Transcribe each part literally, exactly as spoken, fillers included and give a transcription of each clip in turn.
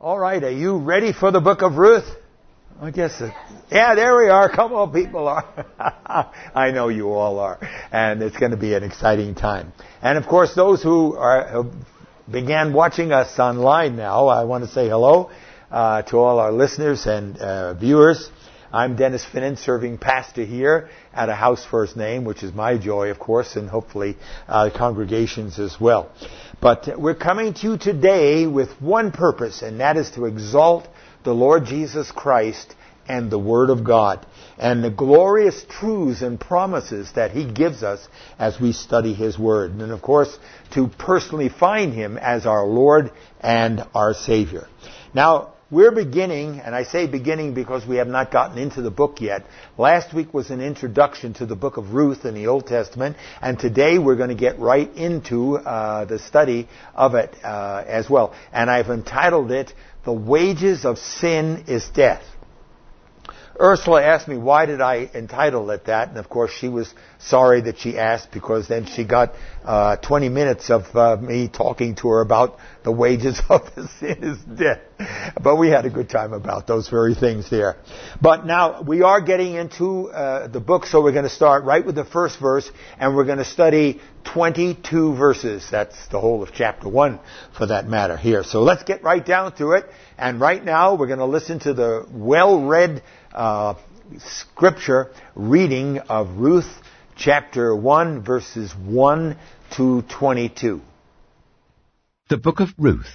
All right, are you ready for the book of Ruth? I guess, it, yeah, there we are. A couple of people are. I know you all are. And it's going to be an exciting time. And of course, those who are, who began watching us online now, I want to say hello uh, to all our listeners and uh, viewers. I'm Dennis Finnan, serving pastor here at a House First Name, which is my joy, of course, and hopefully uh, congregations as well. But we're coming to you today with one purpose, and that is to exalt the Lord Jesus Christ and the Word of God, and the glorious truths and promises that He gives us as we study His Word. And of course, to personally find Him as our Lord and our Savior. Now, we're beginning, and I say beginning because we have not gotten into the book yet. Last week was an introduction to the book of Ruth in the Old Testament, and today we're going to get right into uh, the study of it uh, as well. And I've entitled it, The Wages of Sin is Death. Ursula asked me, why did I entitle it that? And of course, she was sorry that she asked, because then she got uh, twenty minutes of uh, me talking to her about the wages of the sin is death. But we had a good time about those very things there. But now, we are getting into uh, the book, so we're going to start right with the first verse, and we're going to study twenty-two verses. That's the whole of chapter one, for that matter, here. So let's get right down to it. And right now, we're going to listen to the well-read Uh, scripture reading of Ruth chapter one, verses one to twenty-two. The Book of Ruth.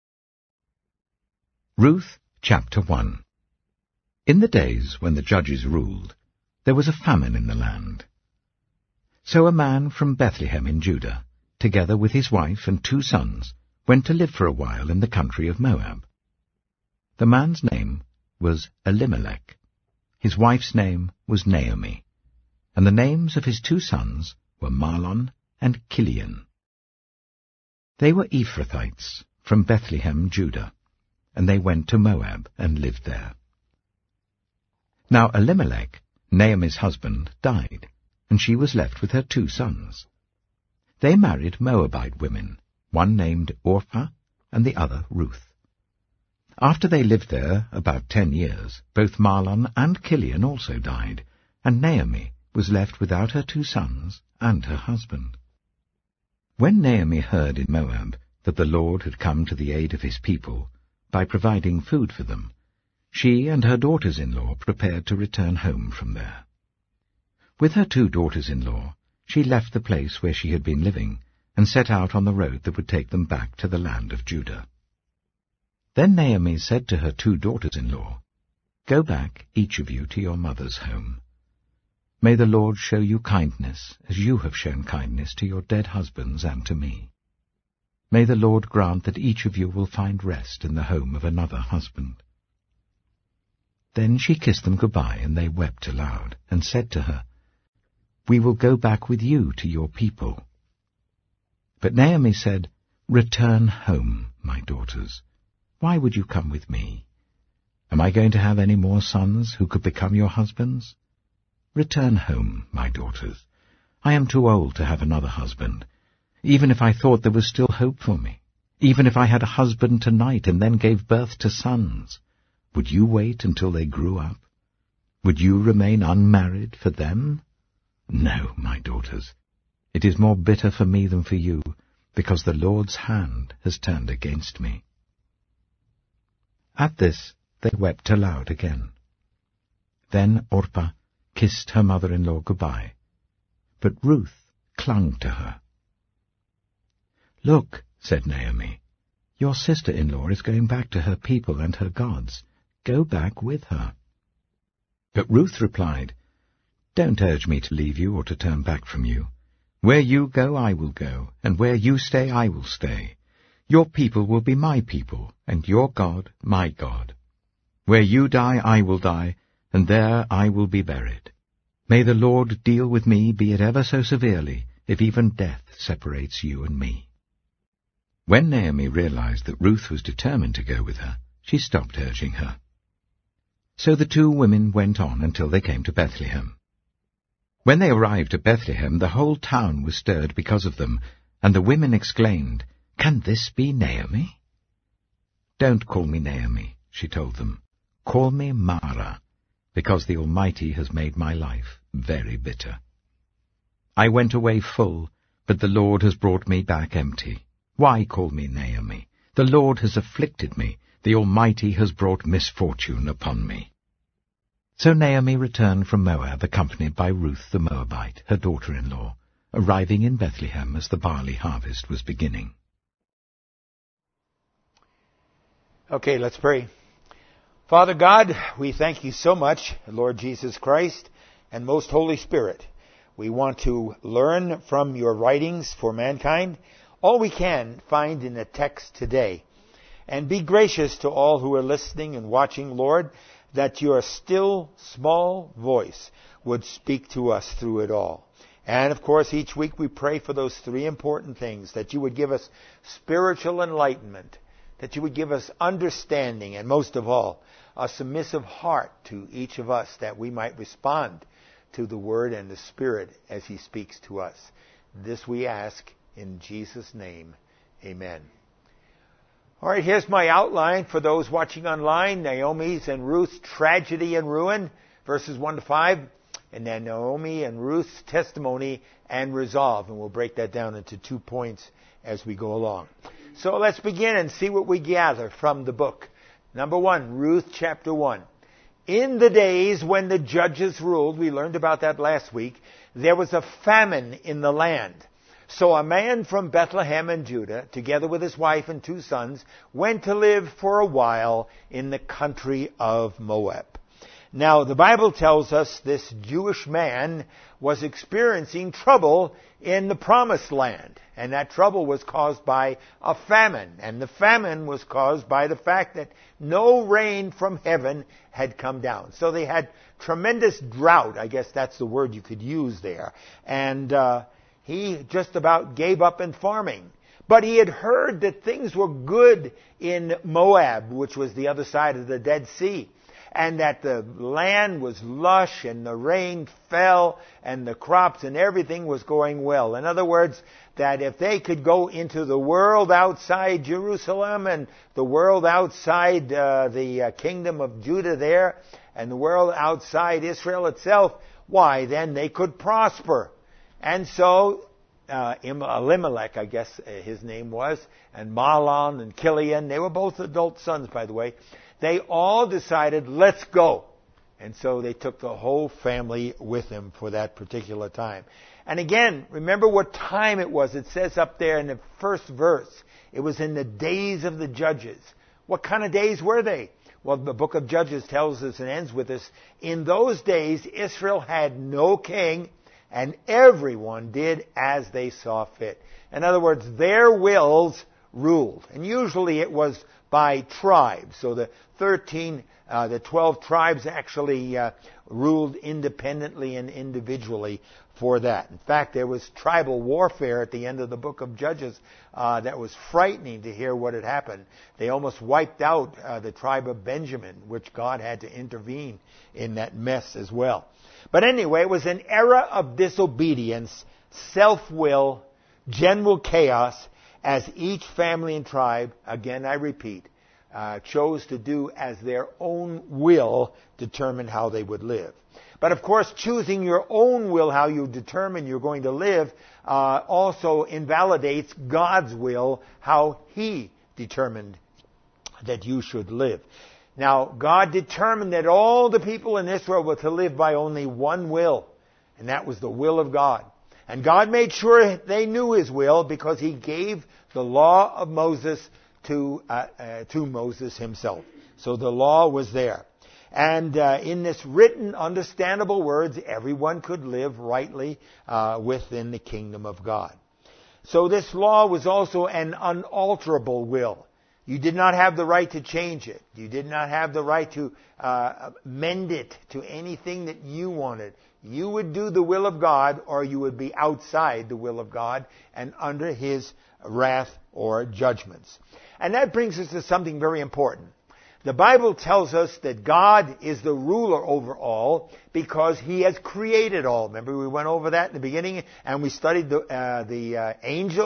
Ruth chapter one. In the days when the judges ruled, there was a famine in the land. So a man from Bethlehem in Judah, together with his wife and two sons, went to live for a while in the country of Moab. The man's name was Elimelech. His wife's name was Naomi, and the names of his two sons were Mahlon and Chilion. They were Ephrathites from Bethlehem, Judah, and they went to Moab and lived there. Now Elimelech, Naomi's husband, died, and she was left with her two sons. They married Moabite women, one named Orpah and the other Ruth. After they lived there about ten years, both Mahlon and Chilion also died, and Naomi was left without her two sons and her husband. When Naomi heard in Moab that the Lord had come to the aid of his people by providing food for them, she and her daughters-in-law prepared to return home from there. With her two daughters-in-law, she left the place where she had been living and set out on the road that would take them back to the land of Judah. Then Naomi said to her two daughters-in-law, "Go back, each of you, to your mother's home. May the Lord show you kindness, as you have shown kindness to your dead husbands and to me. May the Lord grant that each of you will find rest in the home of another husband." Then she kissed them goodbye, and they wept aloud, and said to her, "We will go back with you to your people." But Naomi said, "Return home, my daughters. Why would you come with me? Am I going to have any more sons who could become your husbands? Return home, my daughters. I am too old to have another husband. Even if I thought there was still hope for me, even if I had a husband tonight and then gave birth to sons, would you wait until they grew up? Would you remain unmarried for them? No, my daughters. It is more bitter for me than for you, because the Lord's hand has turned against me." At this they wept aloud again. Then Orpah kissed her mother-in-law goodbye, but Ruth clung to her. "Look," said Naomi, "your sister-in-law is going back to her people and her gods. Go back with her." But Ruth replied, "Don't urge me to leave you or to turn back from you. Where you go, I will go, and where you stay, I will stay. Your people will be my people, and your God my God. Where you die, I will die, and there I will be buried. May the Lord deal with me, be it ever so severely, if even death separates you and me." When Naomi realized that Ruth was determined to go with her, she stopped urging her. So the two women went on until they came to Bethlehem. When they arrived at Bethlehem, the whole town was stirred because of them, and the women exclaimed, "Can this be Naomi?" "Don't call me Naomi," she told them. "Call me Mara, because the Almighty has made my life very bitter. I went away full, but the Lord has brought me back empty. Why call me Naomi? The Lord has afflicted me. The Almighty has brought misfortune upon me." So Naomi returned from Moab, accompanied by Ruth the Moabite, her daughter-in-law, arriving in Bethlehem as the barley harvest was beginning. Okay, let's pray. Father God, we thank you so much, Lord Jesus Christ and most Holy Spirit. We want to learn from your writings for mankind all we can find in the text today. And be gracious to all who are listening and watching, Lord, that your still small voice would speak to us through it all. And of course, each week we pray for those three important things, that you would give us spiritual enlightenment, that you would give us understanding, and most of all, a submissive heart to each of us, that we might respond to the Word and the Spirit as He speaks to us. This we ask in Jesus' name. Amen. All right, here's my outline for those watching online. Naomi's and Ruth's tragedy and ruin, verses one to five. And then Naomi and Ruth's testimony and resolve. And we'll break that down into two points as we go along. So let's begin and see what we gather from the book. Number one, Ruth chapter one. In the days when the judges ruled, we learned about that last week, there was a famine in the land. So a man from Bethlehem in Judah, together with his wife and two sons, went to live for a while in the country of Moab. Now, the Bible tells us this Jewish man was experiencing trouble in the Promised Land. And that trouble was caused by a famine. And the famine was caused by the fact that no rain from heaven had come down. So they had tremendous drought. I guess that's the word you could use there. And uh, he just about gave up in farming. But he had heard that things were good in Moab, which was the other side of the Dead Sea. And that the land was lush and the rain fell and the crops and everything was going well. In other words, that if they could go into the world outside Jerusalem and the world outside uh, the uh, kingdom of Judah there and the world outside Israel itself, why, then they could prosper. And so uh, Elimelech, I guess his name was, and Mahlon and Chilion, they were both adult sons, by the way. They all decided, let's go. And so they took the whole family with them for that particular time. And again, remember what time it was. It says up there in the first verse, it was in the days of the judges. What kind of days were they? Well, the book of Judges tells us and ends with us, in those days Israel had no king, and everyone did as they saw fit. In other words, their wills ruled. And usually it was by tribes. So the thirteen, uh, the twelve tribes actually uh, ruled independently and individually for that. In fact, there was tribal warfare at the end of the book of Judges uh, that was frightening to hear what had happened. They almost wiped out uh, the tribe of Benjamin, which God had to intervene in that mess as well. But anyway, it was an era of disobedience, self-will, general chaos, as each family and tribe, again I repeat, uh, chose to do as their own will determine how they would live. But of course, choosing your own will, how you determine you're going to live, uh, also invalidates God's will, how He determined that you should live. Now, God determined that all the people in Israel were to live by only one will, and that was the will of God. And God made sure they knew His will because He gave the law of Moses to uh, uh, to Moses himself. So the law was there. And uh, in this written, understandable words, everyone could live rightly uh, within the kingdom of God. So this law was also an unalterable will. You did not have the right to change it. You did not have the right to uh, mend it to anything that you wanted. You would do the will of God, or you would be outside the will of God and under His wrath or judgments. And that brings us to something very important. The Bible tells us that God is the ruler over all because He has created all. Remember, we went over that in the beginning, and we studied the, uh, the uh, angels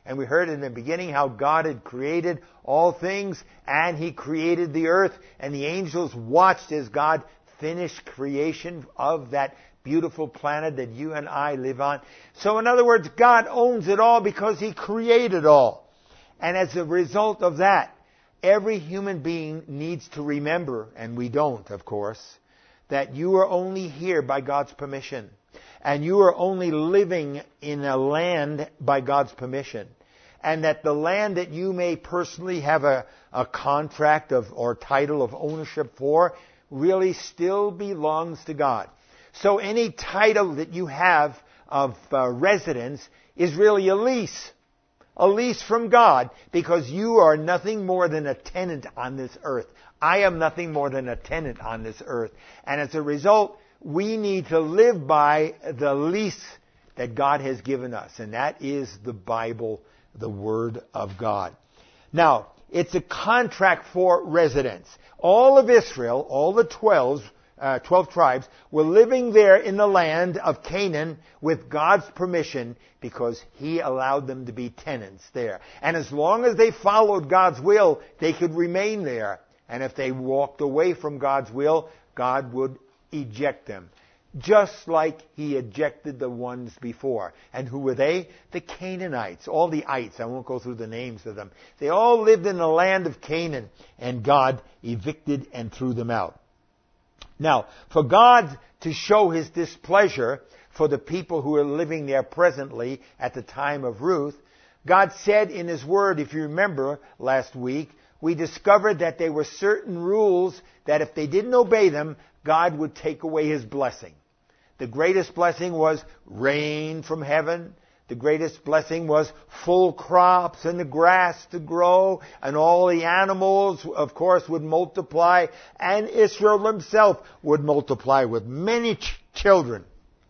And we heard in the beginning how God had created all things, and He created the earth, and the angels watched as God finished creation of that beautiful planet that you and I live on. So in other words, God owns it all because He created all. And as a result of that, every human being needs to remember, and we don't, of course, that you are only here by God's permission. And you are only living in a land by God's permission. And that the land that you may personally have a, a contract of or title of ownership for really still belongs to God. So any title that you have of uh, residence is really a lease. A lease from God, because you are nothing more than a tenant on this earth. I am nothing more than a tenant on this earth. And as a result, we need to live by the lease that God has given us. And that is the Bible, the Word of God. Now, it's a contract for residence. All of Israel, all the twelve, uh, twelve tribes, were living there in the land of Canaan with God's permission, because He allowed them to be tenants there. And as long as they followed God's will, they could remain there. And if they walked away from God's will, God would eject them. Just like He ejected the ones before. And who were they? The Canaanites. All the ites. I won't go through the names of them. They all lived in the land of Canaan. And God evicted and threw them out. Now, for God to show His displeasure for the people who are living there presently at the time of Ruth, God said in His Word, if you remember last week, we discovered that there were certain rules that if they didn't obey them, God would take away His blessing. The greatest blessing was rain from heaven. The greatest blessing was full crops and the grass to grow, and all the animals, of course, would multiply, and Israel himself would multiply with many ch- children.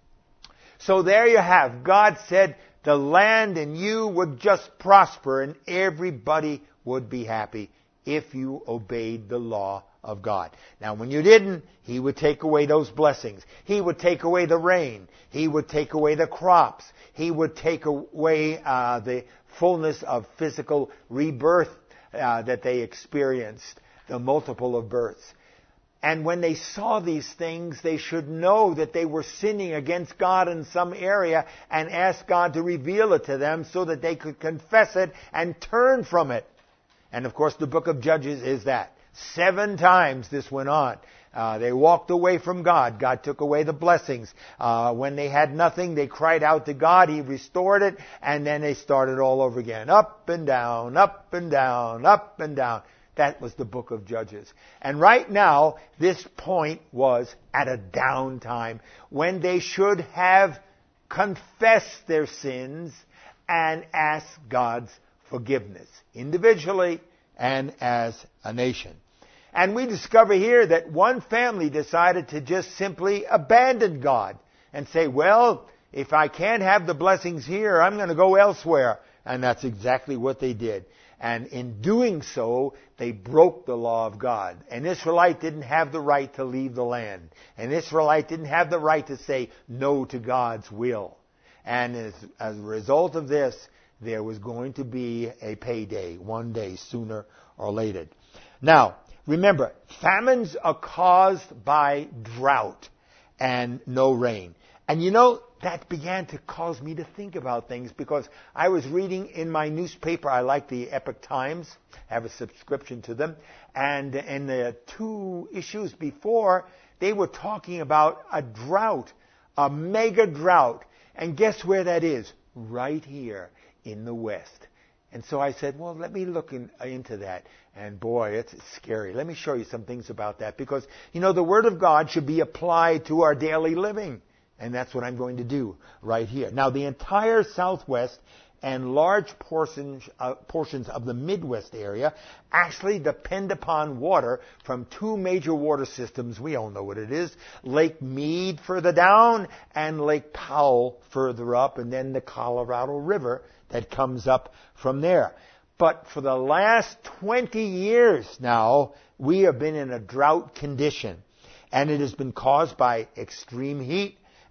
So there you have. God said the land and you would just prosper and everybody would be happy if you obeyed the law of God. Now, when you didn't, He would take away those blessings. He would take away the rain. He would take away the crops. He would take away uh, the fullness of physical rebirth uh, that they experienced, the multiple of births. And when they saw these things, they should know that they were sinning against God in some area and ask God to reveal it to them so that they could confess it and turn from it. And of course, the book of Judges is that. Seven times this went on. Uh, they walked away from God. God took away the blessings. Uh, when they had nothing, they cried out to God. He restored it, and then they started all over again. Up and down, up and down, up and down. That was the book of Judges. And right now, this point was at a downtime when they should have confessed their sins and asked God's forgiveness, individually and as a nation. And we discover here that one family decided to just simply abandon God and say, well, if I can't have the blessings here, I'm going to go elsewhere. And that's exactly what they did. And in doing so, they broke the law of God. An Israelite didn't have the right to leave the land. An Israelite didn't have the right to say no to God's will. And as, as a result of this, there was going to be a payday one day, sooner or later. Now, remember, famines are caused by drought and no rain. And you know, that began to cause me to think about things, because I was reading in my newspaper, I like the Epoch Times, I have a subscription to them, and in the two issues before, they were talking about a drought, a mega drought. And guess where that is? Right here in the West. And so I said, well, let me look in, into that. And boy, it's scary. Let me show you some things about that, because, you know, the Word of God should be applied to our daily living. And that's what I'm going to do right here. Now, the entire Southwest and large portions, uh, portions of the Midwest area actually depend upon water from two major water systems. We all know what it is. Lake Mead further down and Lake Powell further up, and then the Colorado River that comes up from there. But for the last twenty years now, we have been in a drought condition. And it has been caused by extreme heat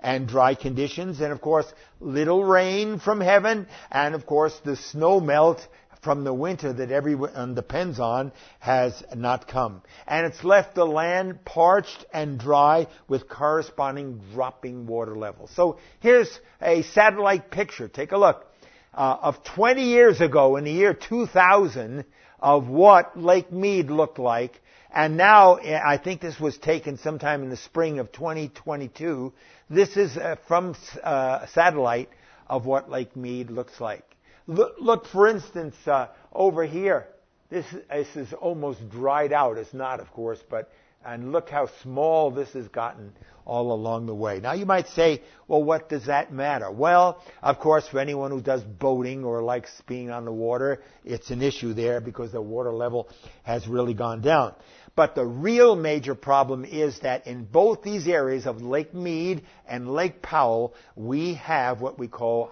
and dry conditions, and of course, little rain from heaven, and of course, the snow melt from the winter that everyone depends on has not come. And it's left the land parched and dry with corresponding dropping water levels. So here's a satellite picture. Take a look. Uh, of twenty years ago, in the year two thousand, of what Lake Mead looked like. And now, I think this was taken sometime in the spring of twenty twenty-two. This is uh, from uh, satellite of what Lake Mead looks like. Look, look for instance, uh, over here. This, this is almost dried out. It's not, of course, but and look how small this has gotten all along the way. Now, you might say, well, what does that matter? Well, of course, for anyone who does boating or likes being on the water, it's an issue there because the water level has really gone down. But the real major problem is that in both these areas of Lake Mead and Lake Powell, we have what we call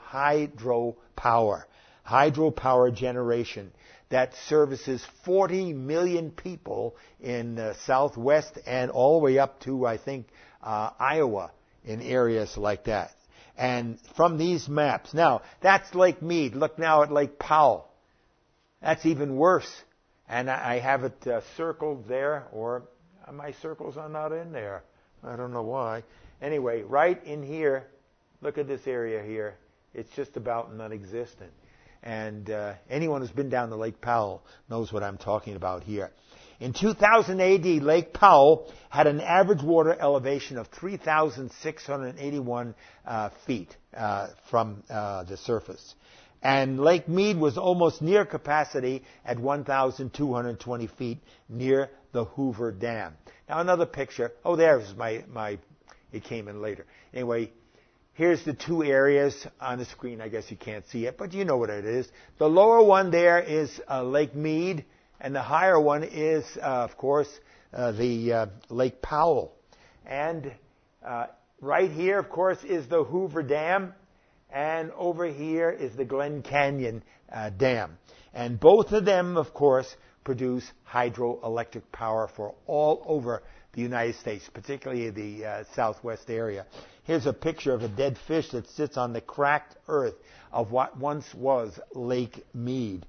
hydropower, hydropower generation that services forty million people in the Southwest and all the way up to, I think, uh, Iowa in areas like that. And from these maps, now, that's Lake Mead. Look now at Lake Powell. That's even worse. And I have it uh, circled there, or my circles are not in there. I don't know why. Anyway, right in here, look at this area here. It's just about non-existent. And uh, anyone who's been down to Lake Powell knows what I'm talking about here. In two thousand A D, Lake Powell had an average water elevation of three thousand six hundred eighty-one uh, feet uh, from uh, the surface. And Lake Mead was almost near capacity at one thousand two hundred twenty feet near the Hoover Dam. Now another picture. Oh, there's my, my, it came in later. Anyway, here's the two areas on the screen. I guess you can't see it, but you know what it is. The lower one there is uh, Lake Mead, and the higher one is, uh, of course, uh, the uh, Lake Powell. And uh, right here, of course, is the Hoover Dam. And over here is the Glen Canyon uh, Dam. And both of them, of course, produce hydroelectric power for all over the United States, particularly the uh, southwest area. Here's a picture of a dead fish that sits on the cracked earth of what once was Lake Mead.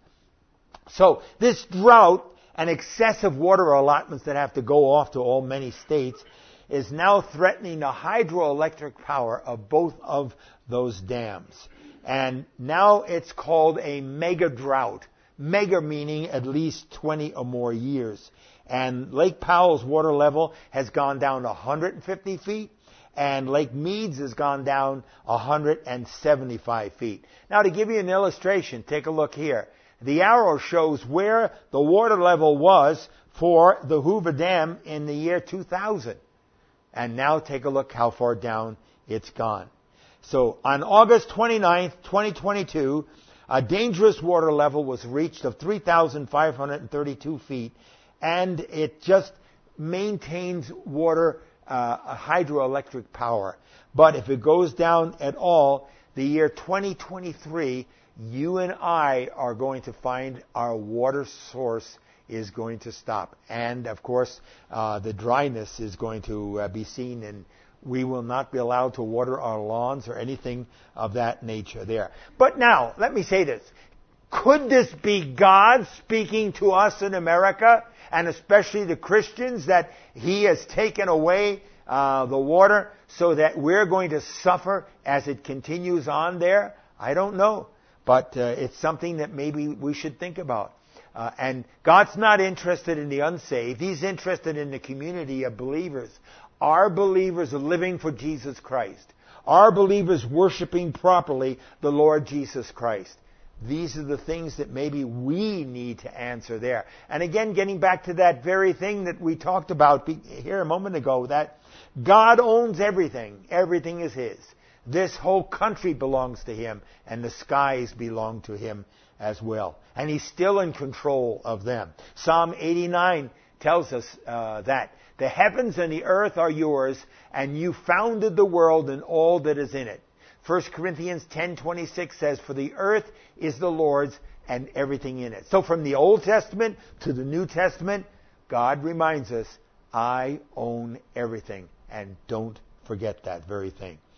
So this drought and excessive water allotments that have to go off to all many states is now threatening the hydroelectric power of both of those dams. And now it's called a mega drought. Mega meaning at least twenty or more years. And Lake Powell's water level has gone down to one hundred fifty feet, and Lake Mead's has gone down one hundred seventy-five feet. Now, to give you an illustration, take a look here. The arrow shows where the water level was for the Hoover Dam in the year two thousand. And now take a look how far down it's gone. So on August twenty-ninth, twenty twenty-two, a dangerous water level was reached of three thousand five hundred thirty-two feet, and it just maintains water uh, hydroelectric power. But if it goes down at all, the year twenty twenty-three, you and I are going to find our water source is going to stop. And, of course, uh, the dryness is going to uh, be seen, and we will not be allowed to water our lawns or anything of that nature there. But now, let me say this. Could this be God speaking to us in America, and especially the Christians, that He has taken away uh, the water so that we're going to suffer as it continues on there? I don't know. But uh, it's something that maybe we should think about. Uh, and God's not interested in the unsaved. He's interested in the community of believers. Our believers are living for Jesus Christ. Our believers worshiping properly the Lord Jesus Christ. These are the things that maybe we need to answer there. And again, getting back to that very thing that we talked about here a moment ago, that God owns everything. Everything is His. This whole country belongs to Him, and the skies belong to Him as well. And He's still in control of them. Psalm eighty-nine tells us uh, that. The heavens and the earth are yours, and you founded the world and all that is in it. First Corinthians ten twenty-six says, for the earth is the Lord's and everything in it. So from the Old Testament to the New Testament, God reminds us, I own everything. And don't forget that very thing.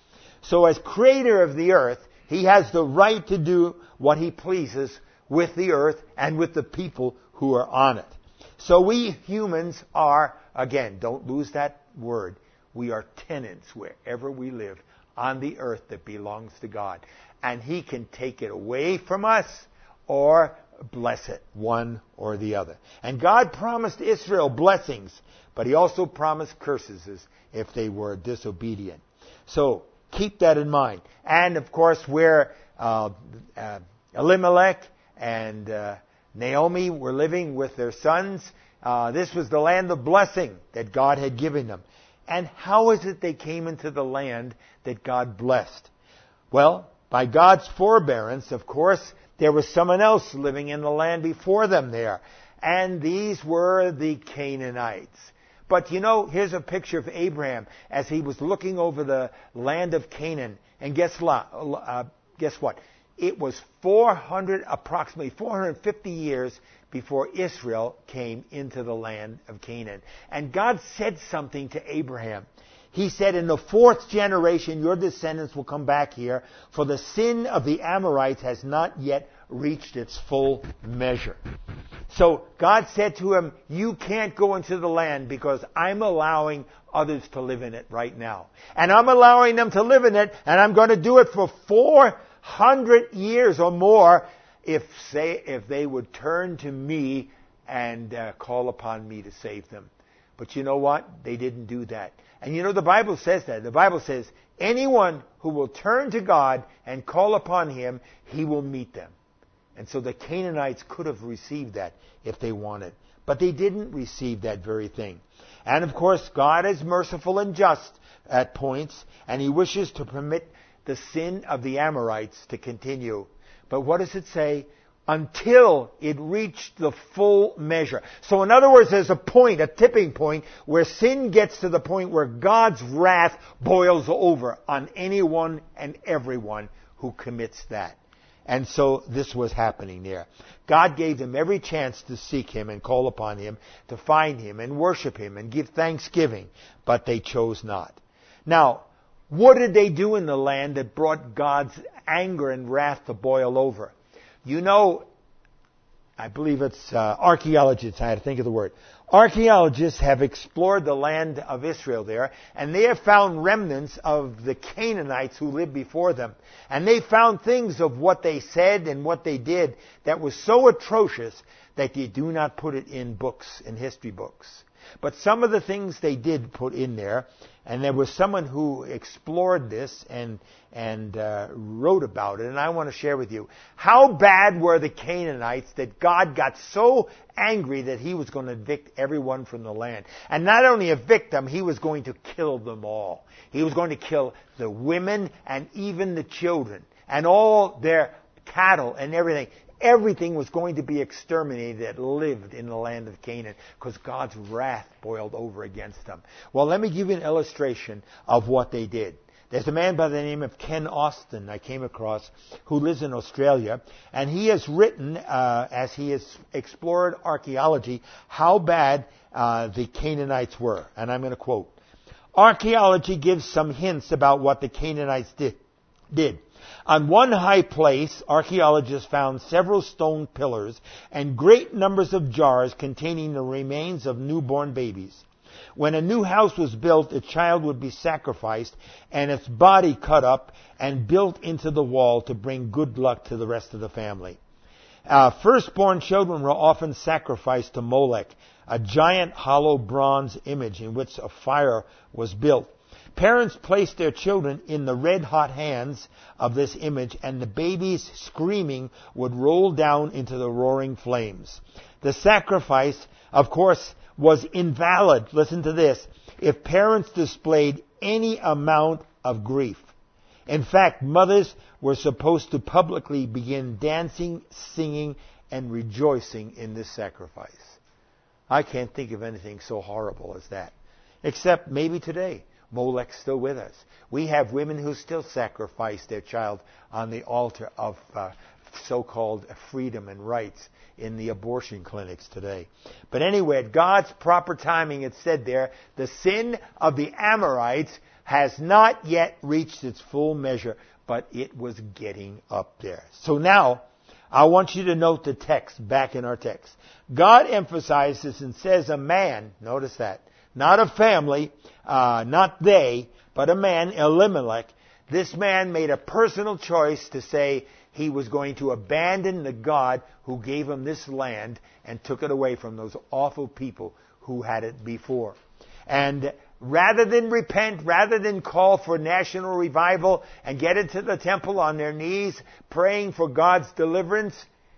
So as creator of the earth, he has the right to do what he pleases with the earth and with the people who are on it. So we humans are, again, don't lose that word, we are tenants wherever we live on the earth that belongs to God. And he can take it away from us or bless it, one or the other. And God promised Israel blessings, but he also promised curses if they were disobedient. So keep that in mind. And of course, where uh, uh, Elimelech and uh, Naomi were living with their sons, uh, this was the land of blessing that God had given them. And how is it they came into the land that God blessed? Well, by God's forbearance, of course, there was someone else living in the land before them there. And these were the Canaanites. But you know, here's a picture of Abraham as he was looking over the land of Canaan. And guess what? Uh, guess what? It was four hundred, approximately four hundred fifty years before Israel came into the land of Canaan. And God said something to Abraham. He said, in the fourth generation, your descendants will come back here, for the sin of the Amorites has not yet reached its full measure. So God said to him, you can't go into the land because I'm allowing others to live in it right now. And I'm allowing them to live in it, and I'm going to do it for four hundred years or more if, say, if they would turn to me and uh, call upon me to save them. But you know what? They didn't do that. And you know, the Bible says that. The Bible says, anyone who will turn to God and call upon him, he will meet them. And so the Canaanites could have received that if they wanted. But they didn't receive that very thing. And of course, God is merciful and just at points, and he wishes to permit the sin of the Amorites to continue. But what does it say? Until it reached the full measure. So in other words, there's a point, a tipping point, where sin gets to the point where God's wrath boils over on anyone and everyone who commits that. And so this was happening there. God gave them every chance to seek him and call upon him, to find him and worship him and give thanksgiving, but they chose not. Now, what did they do in the land that brought God's anger and wrath to boil over? You know, I believe it's uh, archaeologists, I had to think of the word. Archaeologists have explored the land of Israel there, and they have found remnants of the Canaanites who lived before them. And they found things of what they said and what they did that was so atrocious that you do not put it in books, in history books. But some of the things they did put in there, and there was someone who explored this and and uh, wrote about it, and I want to share with you. How bad were the Canaanites that God got so angry that he was going to evict everyone from the land? And not only evict them, he was going to kill them all. He was going to kill the women and even the children and all their cattle and everything. Everything was going to be exterminated that lived in the land of Canaan because God's wrath boiled over against them. Well, let me give you an illustration of what they did. There's a man by the name of Ken Austin I came across who lives in Australia, and he has written, uh, as he has explored archaeology, how bad uh, the Canaanites were. And I'm going to quote, archaeology gives some hints about what the Canaanites did. did. On one high place, archaeologists found several stone pillars and great numbers of jars containing the remains of newborn babies. When a new house was built, a child would be sacrificed and its body cut up and built into the wall to bring good luck to the rest of the family. Uh, firstborn children were often sacrificed to Molech, a giant hollow bronze image in which a fire was built. Parents placed their children in the red-hot hands of this image, and the babies, screaming, would roll down into the roaring flames. The sacrifice, of course, was invalid, listen to this, if parents displayed any amount of grief. In fact, mothers were supposed to publicly begin dancing, singing, and rejoicing in this sacrifice. I can't think of anything so horrible as that, except maybe today. Molech's still with us. We have women who still sacrifice their child on the altar of uh, so-called freedom and rights in the abortion clinics today. But anyway, at God's proper timing, it said there, the sin of the Amorites has not yet reached its full measure, but it was getting up there. So now, I want you to note the text back in our text. God emphasizes and says a man, notice that, not a family, uh, not they, but a man, Elimelech. This man made a personal choice to say he was going to abandon the God who gave him this land and took it away from those awful people who had it before. And rather than repent, rather than call for national revival and get into the temple on their knees praying for God's deliverance,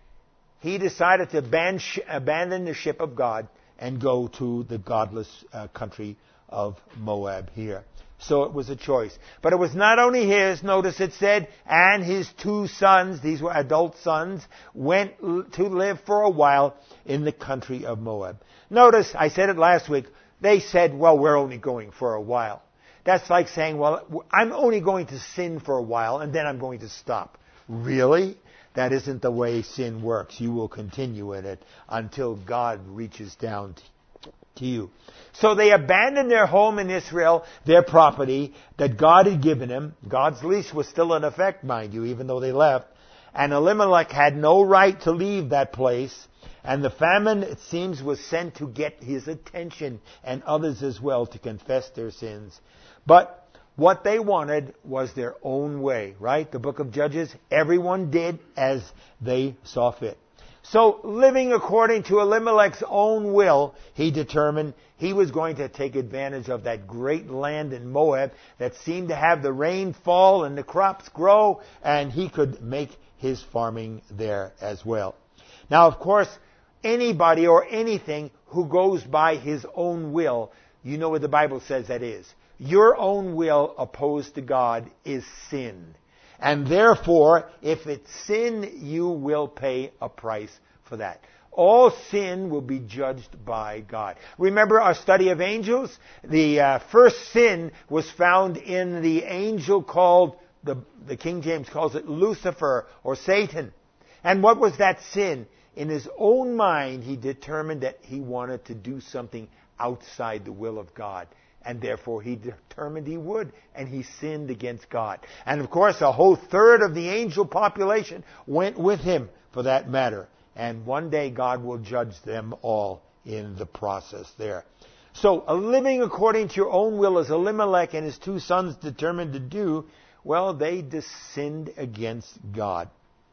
he decided to abandon the ship of God and go to the godless uh, country of Moab here. So it was a choice. But it was not only his, notice it said, and his two sons, these were adult sons, went to live for a while in the country of Moab. Notice, I said it last week, they said, well, we're only going for a while. That's like saying, well, I'm only going to sin for a while and then I'm going to stop. Really? That isn't the way sin works. You will continue in it until God reaches down to you. So they abandoned their home in Israel, their property that God had given them. God's lease was still in effect, mind you, even though they left. And Elimelech had no right to leave that place. And the famine, it seems, was sent to get his attention and others as well to confess their sins. But what they wanted was their own way, right? The book of Judges, everyone did as they saw fit. So, living according to Elimelech's own will, he determined he was going to take advantage of that great land in Moab that seemed to have the rain fall and the crops grow, and he could make his farming there as well. Now, of course, anybody or anything who goes by his own will, you know what the Bible says that is. Your own will opposed to God is sin. And therefore, if it's sin, you will pay a price for that. All sin will be judged by God. Remember our study of angels? The uh, first sin was found in the angel called, the, the King James calls it Lucifer or Satan. And what was that sin? In his own mind, he determined that he wanted to do something outside the will of God. And therefore he determined he would, and he sinned against God. And of course, a whole third of the angel population went with him for that matter. And one day God will judge them all in the process there. So, a living according to your own will as Elimelech and his two sons determined to do, well, they sinned against God.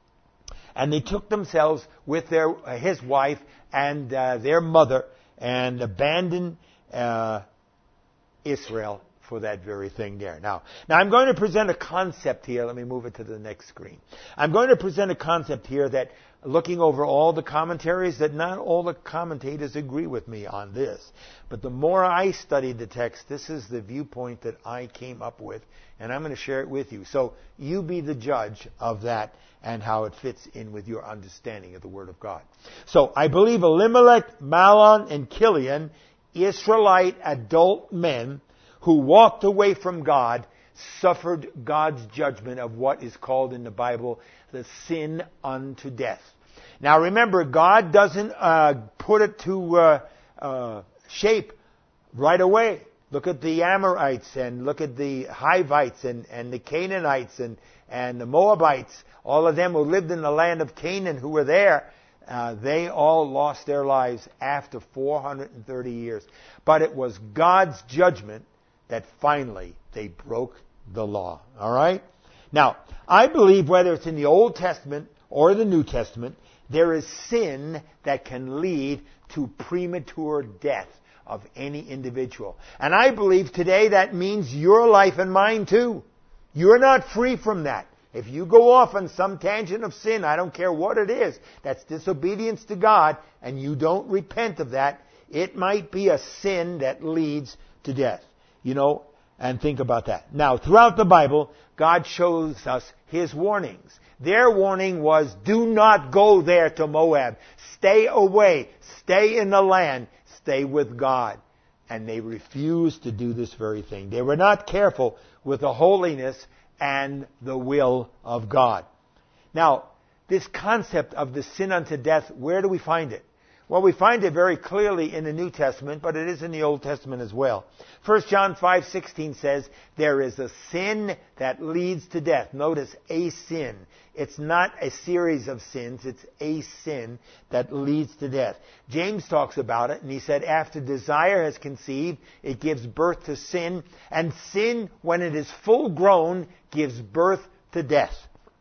And they took themselves with their uh, his wife and uh, their mother and abandoned uh, Israel for that very thing there. Now, now I'm going to present a concept here. Let me move it to the next screen. I'm going to present a concept here that, looking over all the commentaries, that not all the commentators agree with me on this. But the more I studied the text, this is the viewpoint that I came up with, and I'm going to share it with you. So you be the judge of that and how it fits in with your understanding of the Word of God. So I believe Elimelech, Mahlon, and Chilion, Israelite adult men who walked away from God, suffered God's judgment of what is called in the Bible the sin unto death. Now remember, God doesn't uh, put it to uh, uh, shape right away. Look at the Amorites and look at the Hivites and, and the Canaanites and, and the Moabites. All of them who lived in the land of Canaan who were there. Uh, they all lost their lives after four hundred thirty years. But it was God's judgment that finally they broke the law. All right? Now, I believe whether it's in the Old Testament or the New Testament, there is sin that can lead to premature death of any individual. And I believe today that means your life and mine too. You're not free from that. If you go off on some tangent of sin, I don't care what it is, that's disobedience to God, and you don't repent of that, it might be a sin that leads to death. You know, and think about that. Now, throughout the Bible, God shows us His warnings. Their warning was, do not go there to Moab. Stay away. Stay in the land. Stay with God. And they refused to do this very thing. They were not careful with the holiness and the will of God. Now, this concept of the sin unto death, where do we find it? Well, we find it very clearly in the New Testament, but it is in the Old Testament as well. First John five sixteen says, there is a sin that leads to death. Notice, a sin. It's not a series of sins, it's a sin that leads to death. James talks about it, and he said, after desire has conceived, it gives birth to sin, and sin, when it is full grown, gives birth to death.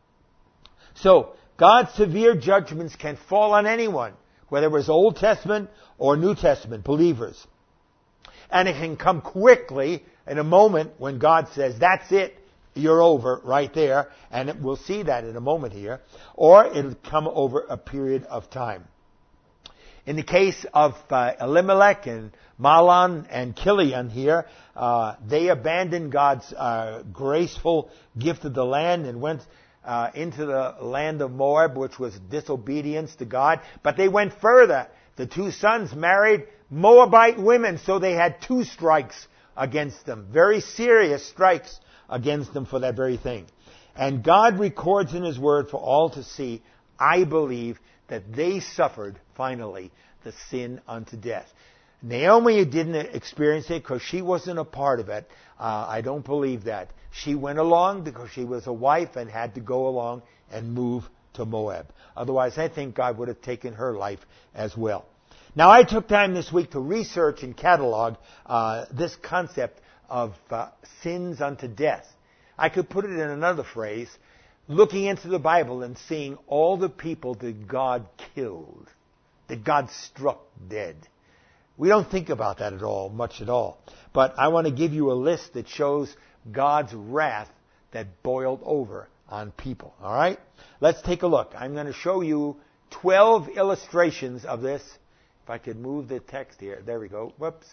So, God's severe judgments can fall on anyone, whether it was Old Testament or New Testament believers. And it can come quickly in a moment when God says, that's it, you're over right there. And it, we'll see that in a moment here. Or it'll come over a period of time. In the case of uh, Elimelech and Mahlon and Chilion here, uh, they abandoned God's uh, graceful gift of the land and went Uh, into the land of Moab, which was disobedience to God. But they went further. The two sons married Moabite women, so they had two strikes against them. Very serious strikes against them for that very thing. And God records in His Word for all to see, I believe, that they suffered, finally, the sin unto death. Naomi didn't experience it because she wasn't a part of it. Uh, I don't believe that. She went along because she was a wife and had to go along and move to Moab. Otherwise, I think God would have taken her life as well. Now, I took time this week to research and catalog uh, this concept of uh, sins unto death. I could put it in another phrase, looking into the Bible and seeing all the people that God killed, that God struck dead. We don't think about that at all, much at all. But I want to give you a list that shows God's wrath that boiled over on people. All right? Let's take a look. I'm going to show you twelve illustrations of this. If I could move the text here. There we go. Whoops.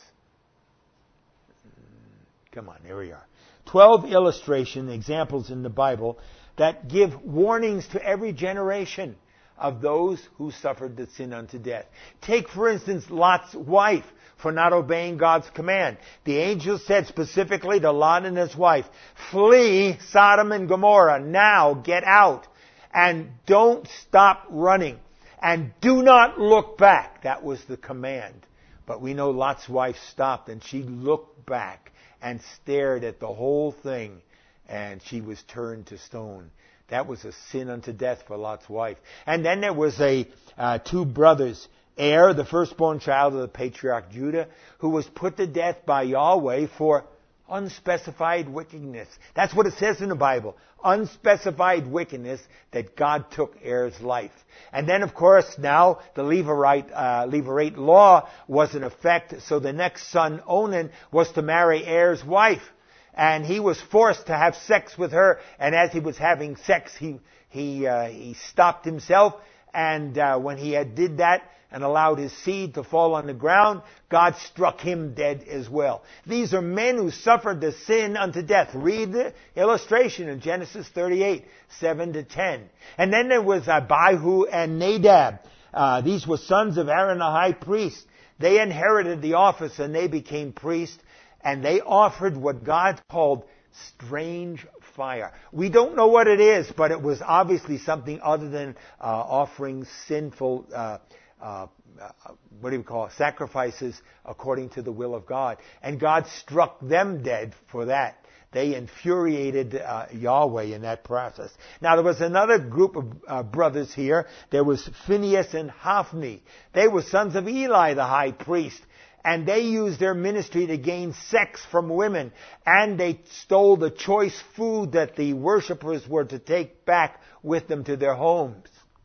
Come on, there we are. twelve illustration examples in the Bible that give warnings to every generation of those who suffered the sin unto death. Take, for instance, Lot's wife for not obeying God's command. The angel said specifically to Lot and his wife, flee Sodom and Gomorrah. Now get out. And don't stop running. And do not look back. That was the command. But we know Lot's wife stopped and she looked back and stared at the whole thing. And she was turned to stone. That was a sin unto death for Lot's wife. And then there was a uh, two brothers, Er, the firstborn child of the patriarch Judah, who was put to death by Yahweh for unspecified wickedness. That's what it says in the Bible. Unspecified wickedness that God took Er's life. And then, of course, now the Levirate, uh, Levirate law was in effect, so the next son, Onan, was to marry Er's wife. And he was forced to have sex with her, and as he was having sex, he he uh, he stopped himself, and uh, when he had did that and allowed his seed to fall on the ground, God struck him dead as well. These are men who suffered the sin unto death. Read the illustration in Genesis thirty-eight, seven to ten. And then there was Abihu and Nadab. Uh, these were sons of Aaron the high priest. They inherited the office and they became priests. And they offered what God called strange fire. We don't know what it is, but it was obviously something other than uh, offering sinful, uh, uh, what do you call it, sacrifices according to the will of God. And God struck them dead for that. They infuriated uh, Yahweh in that process. Now, there was another group of uh, brothers here. There was Phinehas and Hophni. They were sons of Eli, the high priest. And they used their ministry to gain sex from women. And they stole the choice food that the worshipers were to take back with them to their homes.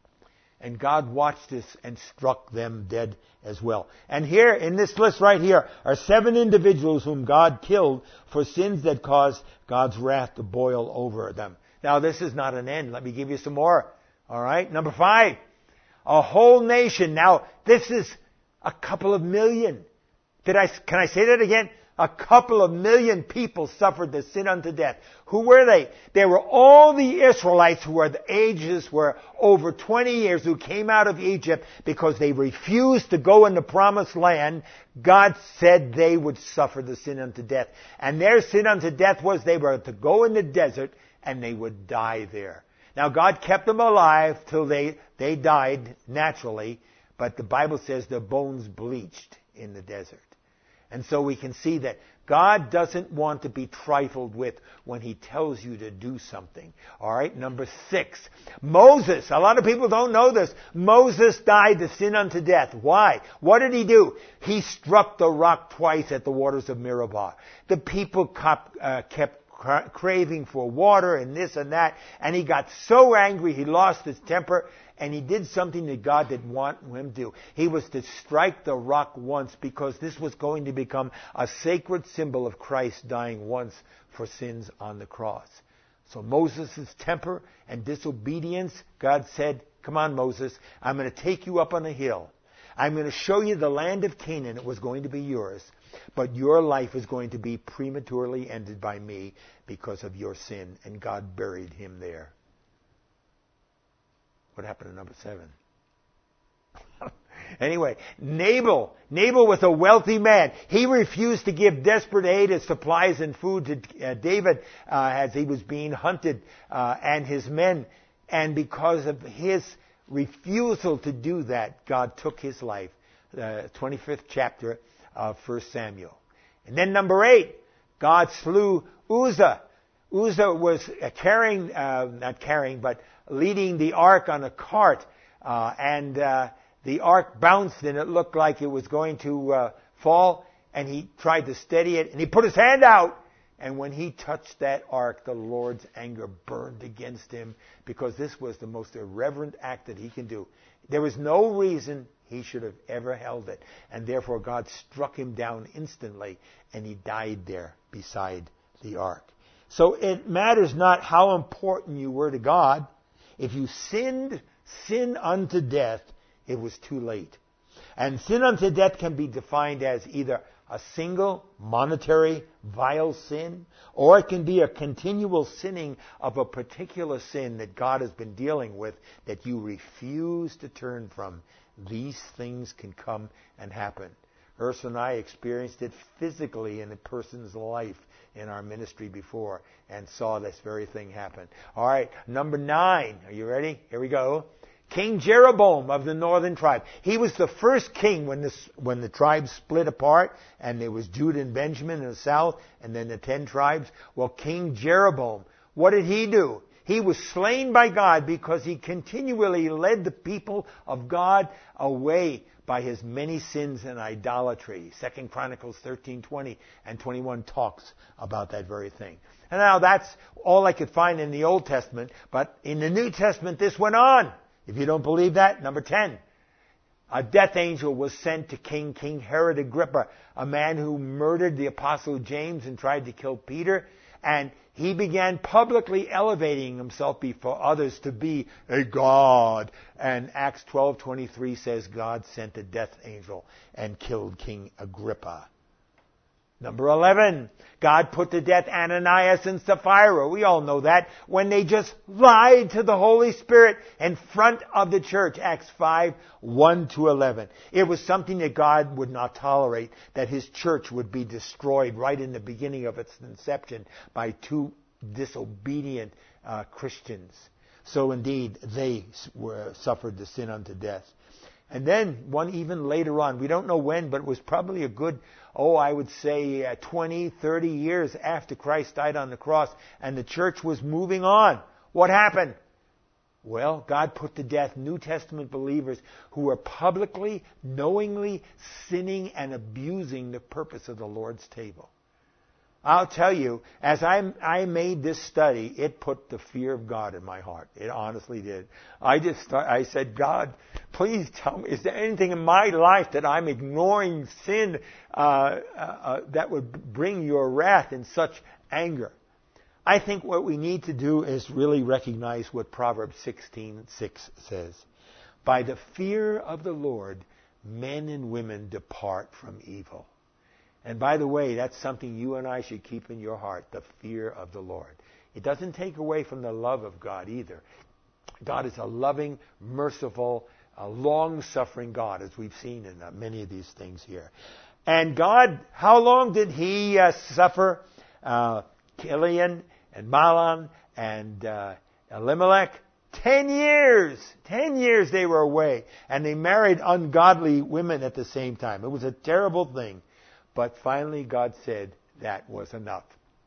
And God watched this and struck them dead as well. And here, in this list right here, are seven individuals whom God killed for sins that caused God's wrath to boil over them. Now, this is not an end. Let me give you some more. All right? Number five. A whole nation. Now, this is a couple of million. Did I, can I say that again? A couple of million people suffered the sin unto death. Who were they? They were all the Israelites who were the ages were over twenty years who came out of Egypt because they refused to go in the promised land. God said they would suffer the sin unto death. And their sin unto death was they were to go in the desert and they would die there. Now God kept them alive till they, they died naturally. but the Bible says the bones bleached in the desert. And so we can see that God doesn't want to be trifled with when He tells you to do something. All right, number six. Moses. A lot of people don't know this. Moses died to sin unto death. Why? What did he do? He struck the rock twice at the waters of Meribah. The people kept, uh, kept craving for water and this and that, and he got so angry he lost his temper, and he did something that God didn't want him to do. He was to strike the rock once, because this was going to become a sacred symbol of Christ dying once for sins on the cross. So Moses' temper and disobedience, God said, come on, Moses, I'm going to take you up on a hill. I'm going to show you the land of Canaan. It was going to be yours. But your life is going to be prematurely ended by me because of your sin. And God buried him there. What happened to number seven? Anyway, Nabal. Nabal was a wealthy man. He refused to give desperate aid as supplies and food to uh, David uh, as he was being hunted uh, and his men. And because of his refusal to do that, God took his life. Uh, twenty-fifth chapter of First Samuel. And then number eight, God slew Uzzah. Uzzah was uh, carrying, uh, not carrying, but leading the ark on a cart. Uh, and uh, the ark bounced and it looked like it was going to uh, fall. And he tried to steady it. And he put his hand out. And when he touched that ark, the Lord's anger burned against him, because this was the most irreverent act that he can do. There was no reason he should have ever held it. And therefore God struck him down instantly, and he died there beside the ark. So it matters not how important you were to God. If you sinned, sin unto death, it was too late. And sin unto death can be defined as either a single, monetary, vile sin, or it can be a continual sinning of a particular sin that God has been dealing with that you refuse to turn from. These things can come and happen. Ursula and I experienced it physically in a person's life in our ministry before and saw this very thing happen. All right, number nine. Are you ready? Here we go. King Jeroboam of the northern tribe. He was the first king when this, when the tribes split apart, and there was Judah and Benjamin in the south, and then the ten tribes. Well, King Jeroboam, what did he do? He was slain by God because he continually led the people of God away by his many sins and idolatry. Second Chronicles thirteen twenty and twenty-one talks about that very thing. And now that's all I could find in the Old Testament, but in the New Testament this went on. If you don't believe that, number ten. A death angel was sent to King, King Herod Agrippa, a man who murdered the apostle James and tried to kill Peter. And he began publicly elevating himself before others to be a god. And Acts twelve twenty-three says God sent a death angel and killed King Agrippa. Number eleven, God put to death Ananias and Sapphira. We all know that, when they just lied to the Holy Spirit in front of the church. Acts five, one to eleven. It was something that God would not tolerate, that His church would be destroyed right in the beginning of its inception by two disobedient uh, Christians. So indeed, they were, suffered the sin unto death. And then one even later on, we don't know when, but it was probably a good, oh, I would say uh, twenty, thirty years after Christ died on the cross, and the church was moving on. What happened? Well, God put to death New Testament believers who were publicly, knowingly sinning and abusing the purpose of the Lord's table. I'll tell you, as I, I made this study, it put the fear of God in my heart. It honestly did. I just start, I said, God, please tell me, is there anything in my life that I'm ignoring sin uh, uh, uh, that would bring your wrath and such anger? I think what we need to do is really recognize what Proverbs sixteen six says. By the fear of the Lord, men and women depart from evil. And by the way, that's something you and I should keep in your heart, the fear of the Lord. It doesn't take away from the love of God either. God is a loving, merciful, a long-suffering God, as we've seen in uh, many of these things here. And God, how long did He uh, suffer uh, Chilion and Mahlon and uh, Elimelech? Ten years. Ten years they were away. And they married ungodly women at the same time. It was a terrible thing. But finally God said that was enough.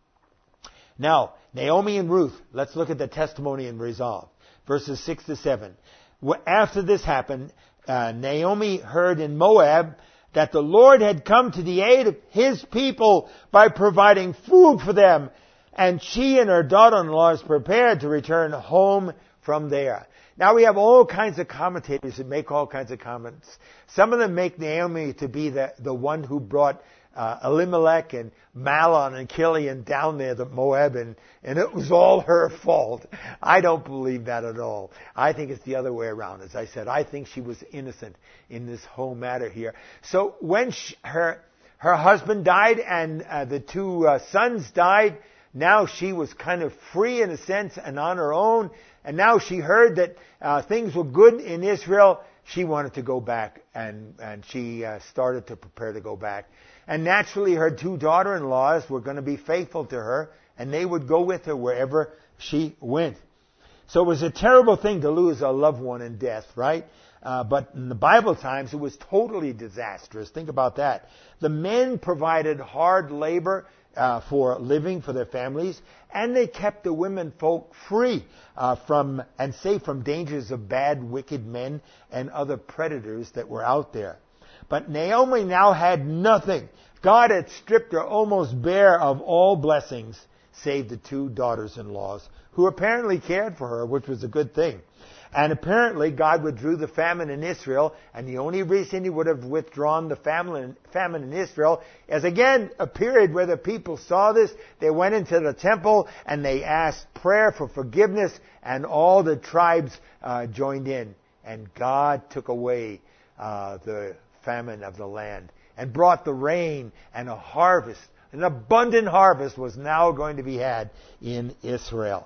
Now, Naomi and Ruth, let's look at the testimony and resolve. Verses six to seven. After this happened, uh, Naomi heard in Moab that the Lord had come to the aid of His people by providing food for them. And she and her daughter-in-laws prepared to return home from there. Now we have all kinds of commentators that make all kinds of comments. Some of them make Naomi to be the, the one who brought uh, Elimelech and Mahlon and Chilion down there, the Moab, and, and it was all her fault. I don't believe that at all. I think it's the other way around. As I said, I think she was innocent in this whole matter here. So when she, her her husband died and uh, the two uh, sons died, now she was kind of free in a sense and on her own. And now she heard that uh, things were good in Israel. She wanted to go back, and, and she uh, started to prepare to go back. And naturally, her two daughter-in-laws were going to be faithful to her, and they would go with her wherever she went. So it was a terrible thing to lose a loved one in death, right? Uh, but in the Bible times, it was totally disastrous. Think about that. The men provided hard labor Uh, for living for their families, and they kept the women folk free uh, from and safe from dangers of bad, wicked men and other predators that were out there. But Naomi now had nothing. God had stripped her almost bare of all blessings, save the two daughters-in-laws, who apparently cared for her, which was a good thing. And apparently God withdrew the famine in Israel, and the only reason He would have withdrawn the famine, famine in Israel is, again, a period where the people saw this. They went into the temple and they asked prayer for forgiveness, and all the tribes uh, joined in. And God took away uh, the famine of the land and brought the rain and a harvest. An abundant harvest was now going to be had in Israel.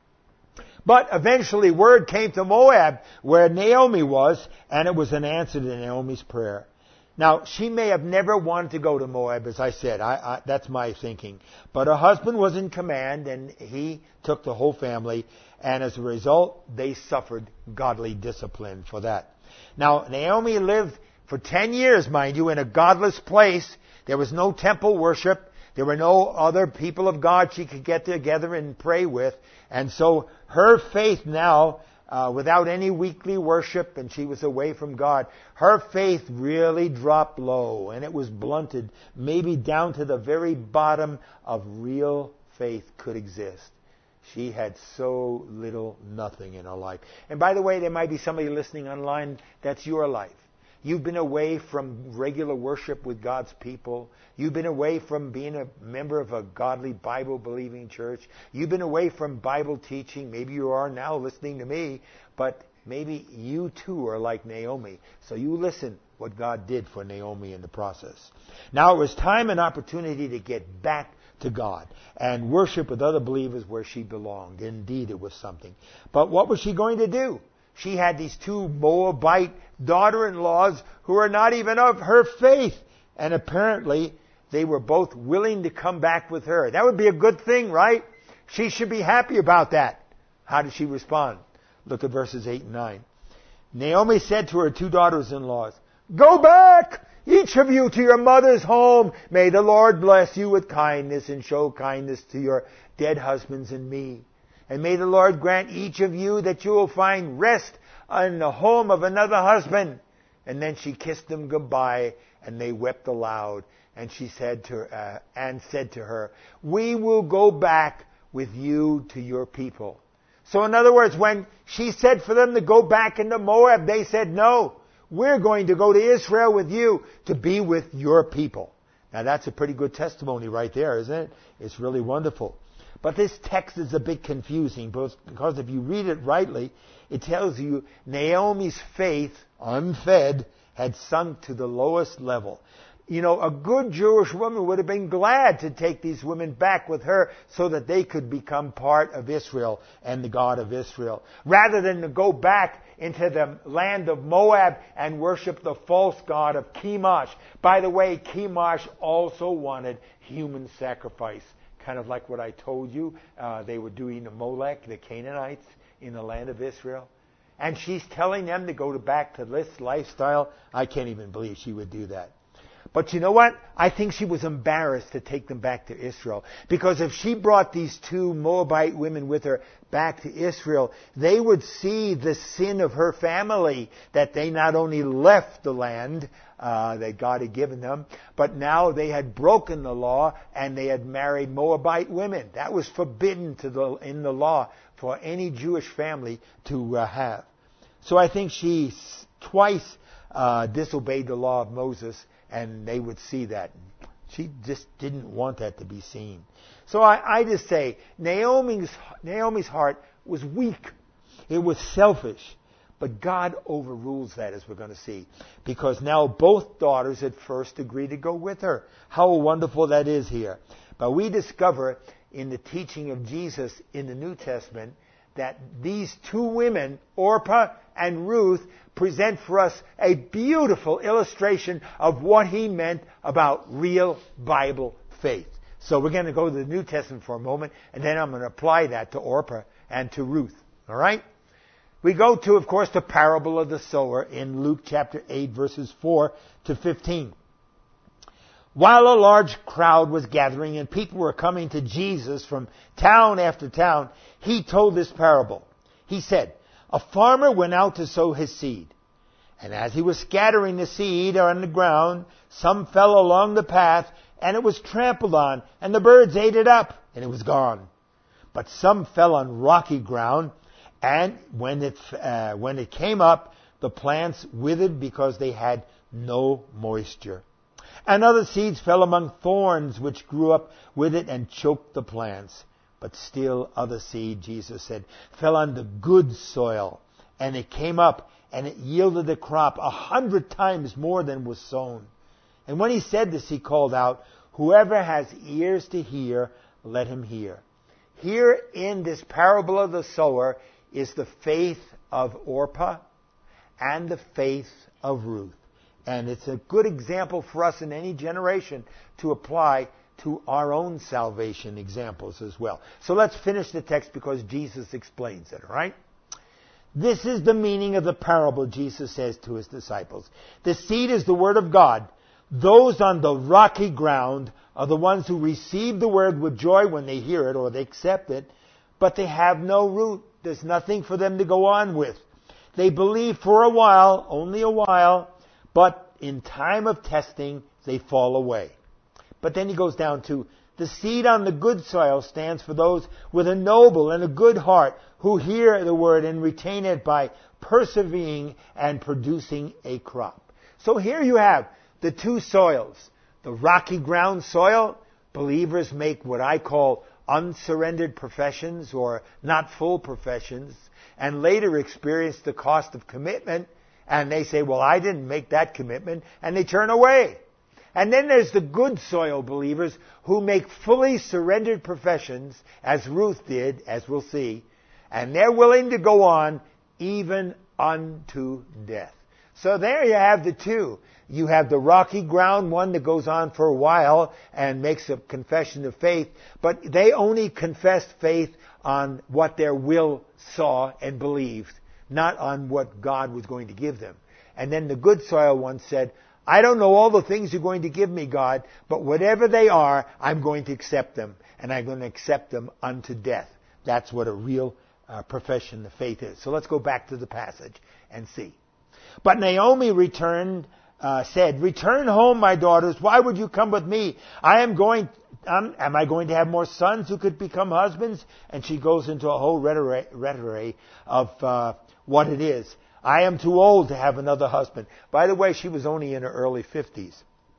But eventually word came to Moab where Naomi was, and it was an answer to Naomi's prayer. Now, she may have never wanted to go to Moab, as I said. I, I, that's my thinking. But her husband was in command, and he took the whole family, and as a result, they suffered godly discipline for that. Now, Naomi lived for ten years, mind you, in a godless place. There was no temple worship. There were no other people of God she could get together and pray with. And so her faith now, uh, without any weekly worship, and she was away from God, her faith really dropped low, and it was blunted, maybe down to the very bottom of real faith could exist. She had so little, nothing in her life. And by the way, there might be somebody listening online, that's your life. You've been away from regular worship with God's people. You've been away from being a member of a godly Bible-believing church. You've been away from Bible teaching. Maybe you are now listening to me, but maybe you too are like Naomi. So you listen what God did for Naomi in the process. Now it was time and opportunity to get back to God and worship with other believers where she belonged. Indeed, it was something. But what was she going to do? She had these two Moabite daughter-in-laws who are not even of her faith. And apparently, they were both willing to come back with her. That would be a good thing, right? She should be happy about that. How did she respond? Look at verses eight and nine. Naomi said to her two daughters-in-laws, "Go back, each of you, to your mother's home. May the Lord bless you with kindness and show kindness to your dead husbands and me. And may the Lord grant each of you that you will find rest in the home of another husband." And then she kissed them goodbye, and they wept aloud. And she said to uh, and said to her, "We will go back with you to your people." So in other words, when she said for them to go back into Moab, they said, "No, we're going to go to Israel with you to be with your people." Now that's a pretty good testimony right there, isn't it? It's really wonderful. But this text is a bit confusing because if you read it rightly, it tells you Naomi's faith, unfed, had sunk to the lowest level. You know, a good Jewish woman would have been glad to take these women back with her so that they could become part of Israel and the God of Israel, rather than to go back into the land of Moab and worship the false god of Chemosh. By the way, Chemosh also wanted human sacrifice. Kind of like what I told you, uh, they were doing to Molech, the Canaanites in the land of Israel. And she's telling them to go to back to this lifestyle. I can't even believe she would do that. But you know what? I think she was embarrassed to take them back to Israel. Because if she brought these two Moabite women with her back to Israel, they would see the sin of her family, that they not only left the land uh, that God had given them, but now they had broken the law and they had married Moabite women. That was forbidden to the, in the law for any Jewish family to uh, have. So I think she twice uh, disobeyed the law of Moses, and they would see that. She just didn't want that to be seen. So I, I just say, Naomi's, Naomi's heart was weak. It was selfish. But God overrules that, as we're going to see. Because now both daughters at first agree to go with her. How wonderful that is here. But we discover in the teaching of Jesus in the New Testament that these two women, Orpah and Ruth, present for us a beautiful illustration of what he meant about real Bible faith. So we're going to go to the New Testament for a moment, and then I'm going to apply that to Orpah and to Ruth. All right? We go to, of course, the parable of the sower in Luke chapter eight, verses four to fifteen. While a large crowd was gathering and people were coming to Jesus from town after town, he told this parable. He said, a farmer went out to sow his seed. And as he was scattering the seed on the ground, some fell along the path, and it was trampled on, and the birds ate it up, and it was gone. But some fell on rocky ground, and when it, uh, when it came up, the plants withered because they had no moisture. And other seeds fell among thorns, which grew up with it and choked the plants. But still other seed, Jesus said, fell on the good soil, and it came up, and it yielded a crop a hundred times more than was sown. And when he said this, he called out, whoever has ears to hear, let him hear. Here in this parable of the sower is the faith of Orpah and the faith of Ruth. And it's a good example for us in any generation to apply to our own salvation examples as well. So let's finish the text because Jesus explains it, all right? This is the meaning of the parable, Jesus says to his disciples. The seed is the word of God. Those on the rocky ground are the ones who receive the word with joy when they hear it or they accept it, but they have no root. There's nothing for them to go on with. They believe for a while, only a while, but in time of testing, they fall away. But then he goes down to, the seed on the good soil stands for those with a noble and a good heart who hear the word and retain it by persevering and producing a crop. So here you have the two soils. The rocky ground soil, believers make what I call unsurrendered professions or not full professions, and later experience the cost of commitment, and they say, well, I didn't make that commitment, and they turn away. And then there's the good soil believers who make fully surrendered professions, as Ruth did, as we'll see, and they're willing to go on even unto death. So there you have the two. You have the rocky ground one that goes on for a while and makes a confession of faith, but they only confessed faith on what their will saw and believed, not on what God was going to give them. And then the good soil one said, I don't know all the things you're going to give me, God, but whatever they are, I'm going to accept them, and I'm going to accept them unto death. That's what a real uh, profession of faith is. So let's go back to the passage and see. But Naomi returned, uh, said, return home, my daughters. Why would you come with me? I am going, um, am I going to have more sons who could become husbands? And she goes into a whole rhetoric, rhetoric of uh, what it is. I am too old to have another husband. By the way, she was only in her early fifties.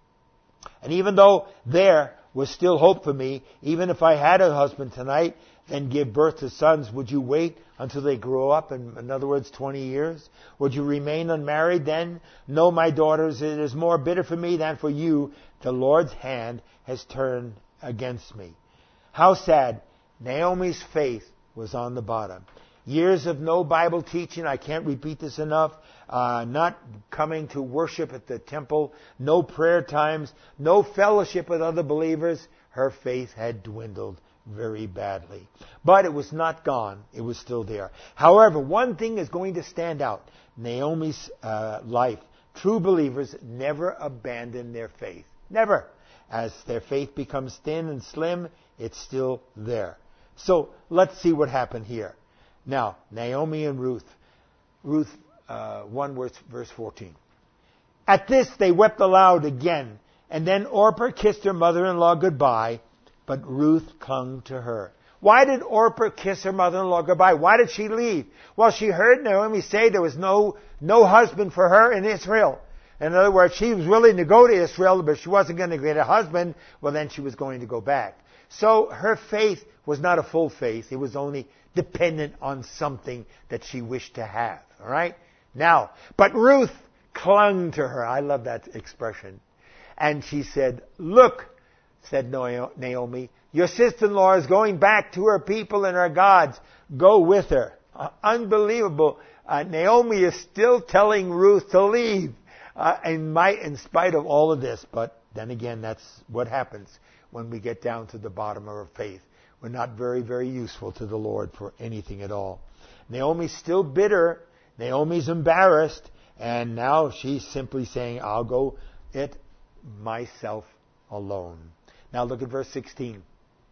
And even though there was still hope for me, even if I had a husband tonight and give birth to sons, would you wait until they grow up, in, in other words, twenty years? Would you remain unmarried then? No, my daughters, it is more bitter for me than for you. The Lord's hand has turned against me. How sad. Naomi's faith was on the bottom. Years of no Bible teaching, I can't repeat this enough, uh, not coming to worship at the temple, no prayer times, no fellowship with other believers. Her faith had dwindled very badly. But it was not gone. It was still there. However, one thing is going to stand out. Naomi's uh, life. True believers never abandon their faith. Never. As their faith becomes thin and slim, it's still there. So let's see what happened here. Now, Naomi and Ruth. Ruth uh, one verse, verse fourteen. At this they wept aloud again, and then Orpah kissed her mother-in-law goodbye, but Ruth clung to her. Why did Orpah kiss her mother-in-law goodbye? Why did she leave? Well, she heard Naomi say there was no, no husband for her in Israel. In other words, she was willing to go to Israel, but she wasn't going to get a husband. Well, then she was going to go back. So her faith was not a full faith. It was only dependent on something that she wished to have. All right? Now, but Ruth clung to her. I love that expression. And she said, look, said Naomi, your sister-in-law is going back to her people and her gods. Go with her. Uh, unbelievable. Uh, Naomi is still telling Ruth to leave uh, in, my, in spite of all of this. But then again, that's what happens when we get down to the bottom of our faith. We're not very, very useful to the Lord for anything at all. Naomi's still bitter. Naomi's embarrassed. And now she's simply saying, I'll go it myself alone. Now look at verse sixteen.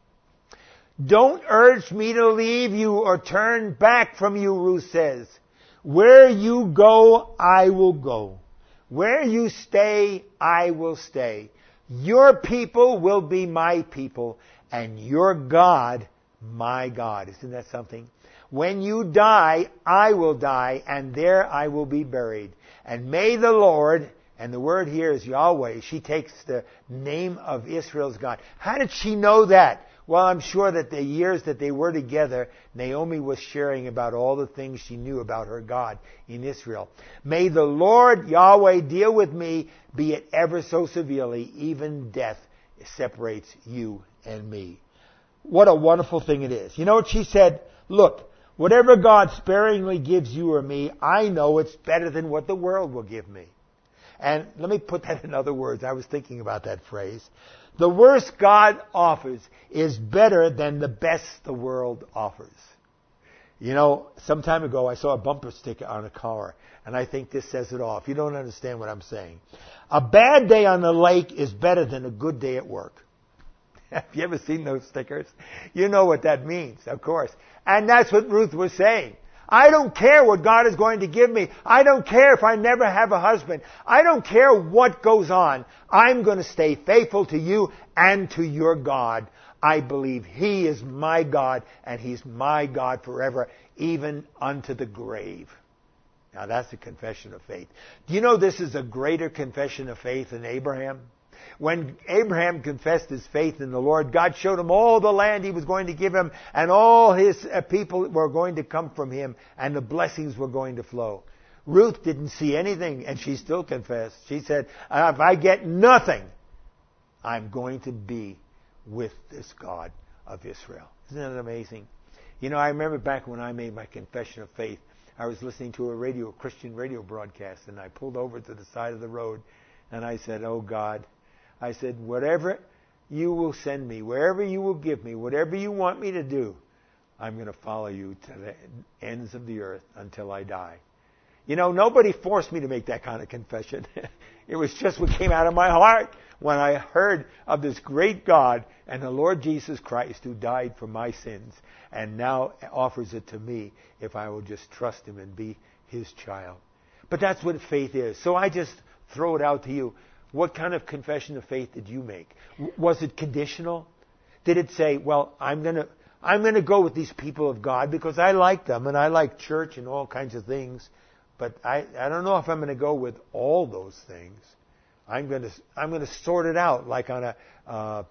Don't urge me to leave you or turn back from you, Ruth says. Where you go, I will go. Where you stay, I will stay. Your people will be my people, and your God, my God. Isn't that something? When you die, I will die, and there I will be buried. And may the Lord, and the word here is Yahweh, she takes the name of Israel's God. How did she know that? Well, I'm sure that the years that they were together, Naomi was sharing about all the things she knew about her God in Israel. May the Lord Yahweh deal with me, be it ever so severely, even death separates you and me. What a wonderful thing it is. You know what she said? Look, whatever God sparingly gives you or me, I know it's better than what the world will give me. And let me put that in other words. I was thinking about that phrase. The worst God offers is better than the best the world offers. You know, some time ago I saw a bumper sticker on a car, and I think this says it all. If you don't understand what I'm saying. A bad day on the lake is better than a good day at work. Have you ever seen those stickers? You know what that means, of course. And that's what Ruth was saying. I don't care what God is going to give me. I don't care if I never have a husband. I don't care what goes on. I'm going to stay faithful to you and to your God. I believe He is my God, and He's my God forever, even unto the grave. Now that's a confession of faith. Do you know this is a greater confession of faith than Abraham? When Abraham confessed his faith in the Lord, God showed him all the land He was going to give him, and all his people were going to come from him, and the blessings were going to flow. Ruth didn't see anything, and she still confessed. She said, if I get nothing, I'm going to be with this God of Israel. Isn't that amazing? You know, I remember back when I made my confession of faith, I was listening to a radio, a Christian radio broadcast, and I pulled over to the side of the road, and I said, oh God, I said, whatever you will send me, wherever you will give me, whatever you want me to do, I'm going to follow you to the ends of the earth until I die. You know, nobody forced me to make that kind of confession. It was just what came out of my heart when I heard of this great God and the Lord Jesus Christ who died for my sins and now offers it to me if I will just trust Him and be His child. But that's what faith is. So I just throw it out to you. What kind of confession of faith did you make? Was it conditional? Did it say, well, I'm going to I'm going to go with these people of God because I like them and I like church and all kinds of things, but I, I don't know if I'm going to go with all those things. I'm going to I'm going to sort it out like on a uh,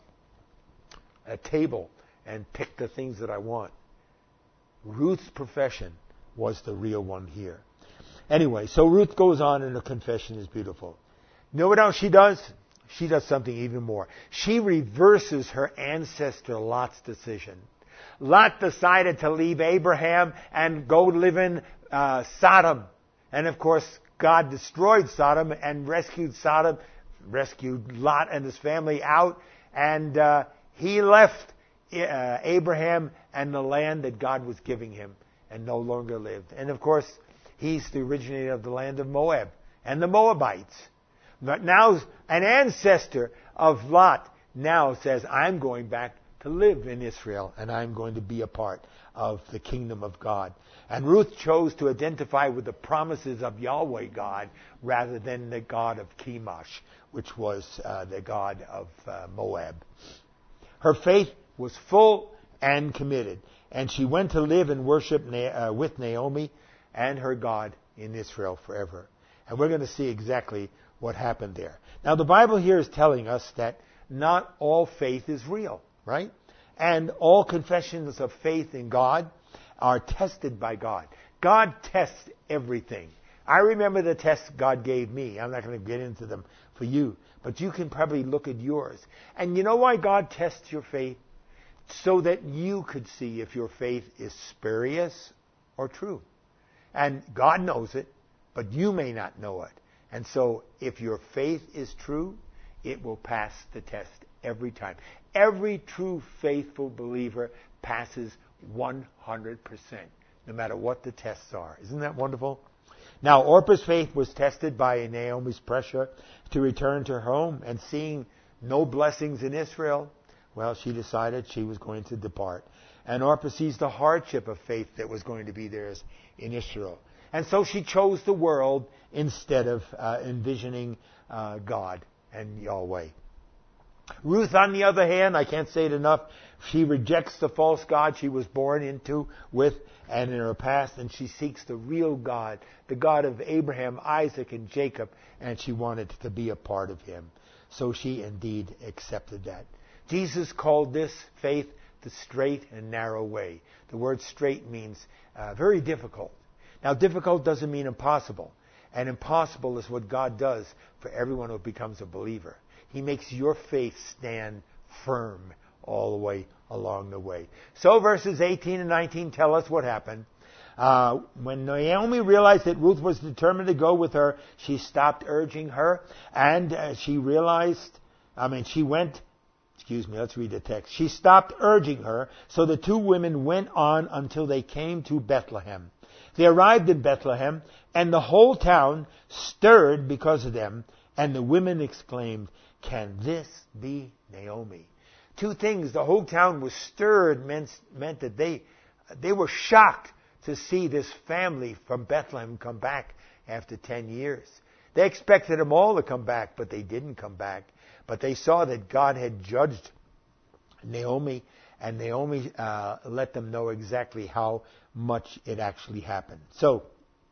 a table and pick the things that I want. Ruth's profession was the real one here. Anyway, so Ruth goes on and the confession is beautiful. You know what else she does? She does something even more. She reverses her ancestor Lot's decision. Lot decided to leave Abraham and go live in uh, Sodom. And of course, God destroyed Sodom and rescued Sodom, rescued Lot and his family out. And uh, he left uh, Abraham and the land that God was giving him, and no longer lived. And of course, he's the originator of the land of Moab and the Moabites. But now, an ancestor of Lot now says, I'm going back to live in Israel, and I'm going to be a part of the kingdom of God. And Ruth chose to identify with the promises of Yahweh God rather than the god of Chemosh, which was uh, the god of uh, Moab. Her faith was full and committed, and she went to live and worship Na- uh, with Naomi and her God in Israel forever. And we're going to see exactly what happened there. Now, the Bible here is telling us that not all faith is real, right? And all confessions of faith in God are tested by God. God tests everything. I remember the tests God gave me. I'm not going to get into them for you, but you can probably look at yours. And you know why God tests your faith? So that you could see if your faith is spurious or true. And God knows it, but you may not know it. And so if your faith is true, it will pass the test every time. Every true faithful believer passes one hundred percent, no matter what the tests are. Isn't that wonderful? Now, Orpah's faith was tested by Naomi's pressure to return to her home, and seeing no blessings in Israel, well, she decided she was going to depart. And Orpah sees the hardship of faith that was going to be theirs in Israel. And so she chose the world instead of uh, envisioning uh, God and Yahweh. Ruth, on the other hand, I can't say it enough, she rejects the false God she was born into, with, and in her past, and she seeks the real God, the God of Abraham, Isaac, and Jacob, and she wanted to be a part of him. So she indeed accepted that. Jesus called this faith the straight and narrow way. The word straight means uh, very difficult. Now, difficult doesn't mean impossible. And impossible is what God does for everyone who becomes a believer. He makes your faith stand firm all the way along the way. So verses eighteen and nineteen tell us what happened. Uh, when Naomi realized that Ruth was determined to go with her, she stopped urging her, and uh, she realized, I mean, she went, excuse me, let's read the text. She stopped urging her, so the two women went on until they came to Bethlehem. They arrived in Bethlehem, and the whole town stirred because of them, and the women exclaimed, "Can this be Naomi?" Two things. The whole town was stirred, meant, meant that they, they were shocked to see this family from Bethlehem come back after ten years. They expected them all to come back, but they didn't come back. But they saw that God had judged Naomi, and Naomi uh, let them know exactly how much it actually happened. So,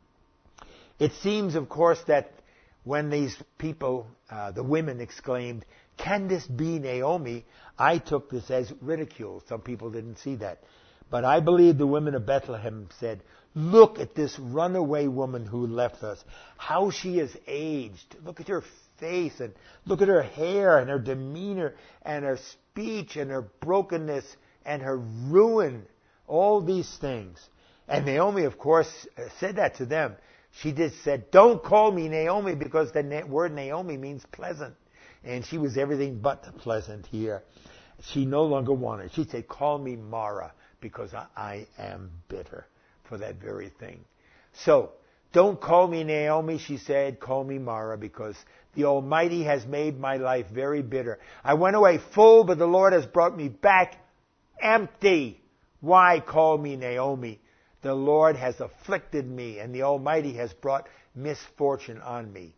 it seems, of course, that when these people, uh, the women, exclaimed, "Can this be Naomi?" I took this as ridicule. Some people didn't see that. But I believe the women of Bethlehem said, "Look at this runaway woman who left us. How she has aged. Look at her face, and look at her hair, and her demeanor, and her speech, and her brokenness, and her ruin." All these things. And Naomi, of course, said that to them. She just said, "Don't call me Naomi," because the word Naomi means pleasant. And she was everything but pleasant here. She no longer wanted. She said, "Call me Mara, because I, I am bitter for that very thing." So, "Don't call me Naomi," she said. "Call me Mara, because the Almighty has made my life very bitter. I went away full, but the Lord has brought me back empty. Why call me Naomi? The Lord has afflicted me, and the Almighty has brought misfortune on me."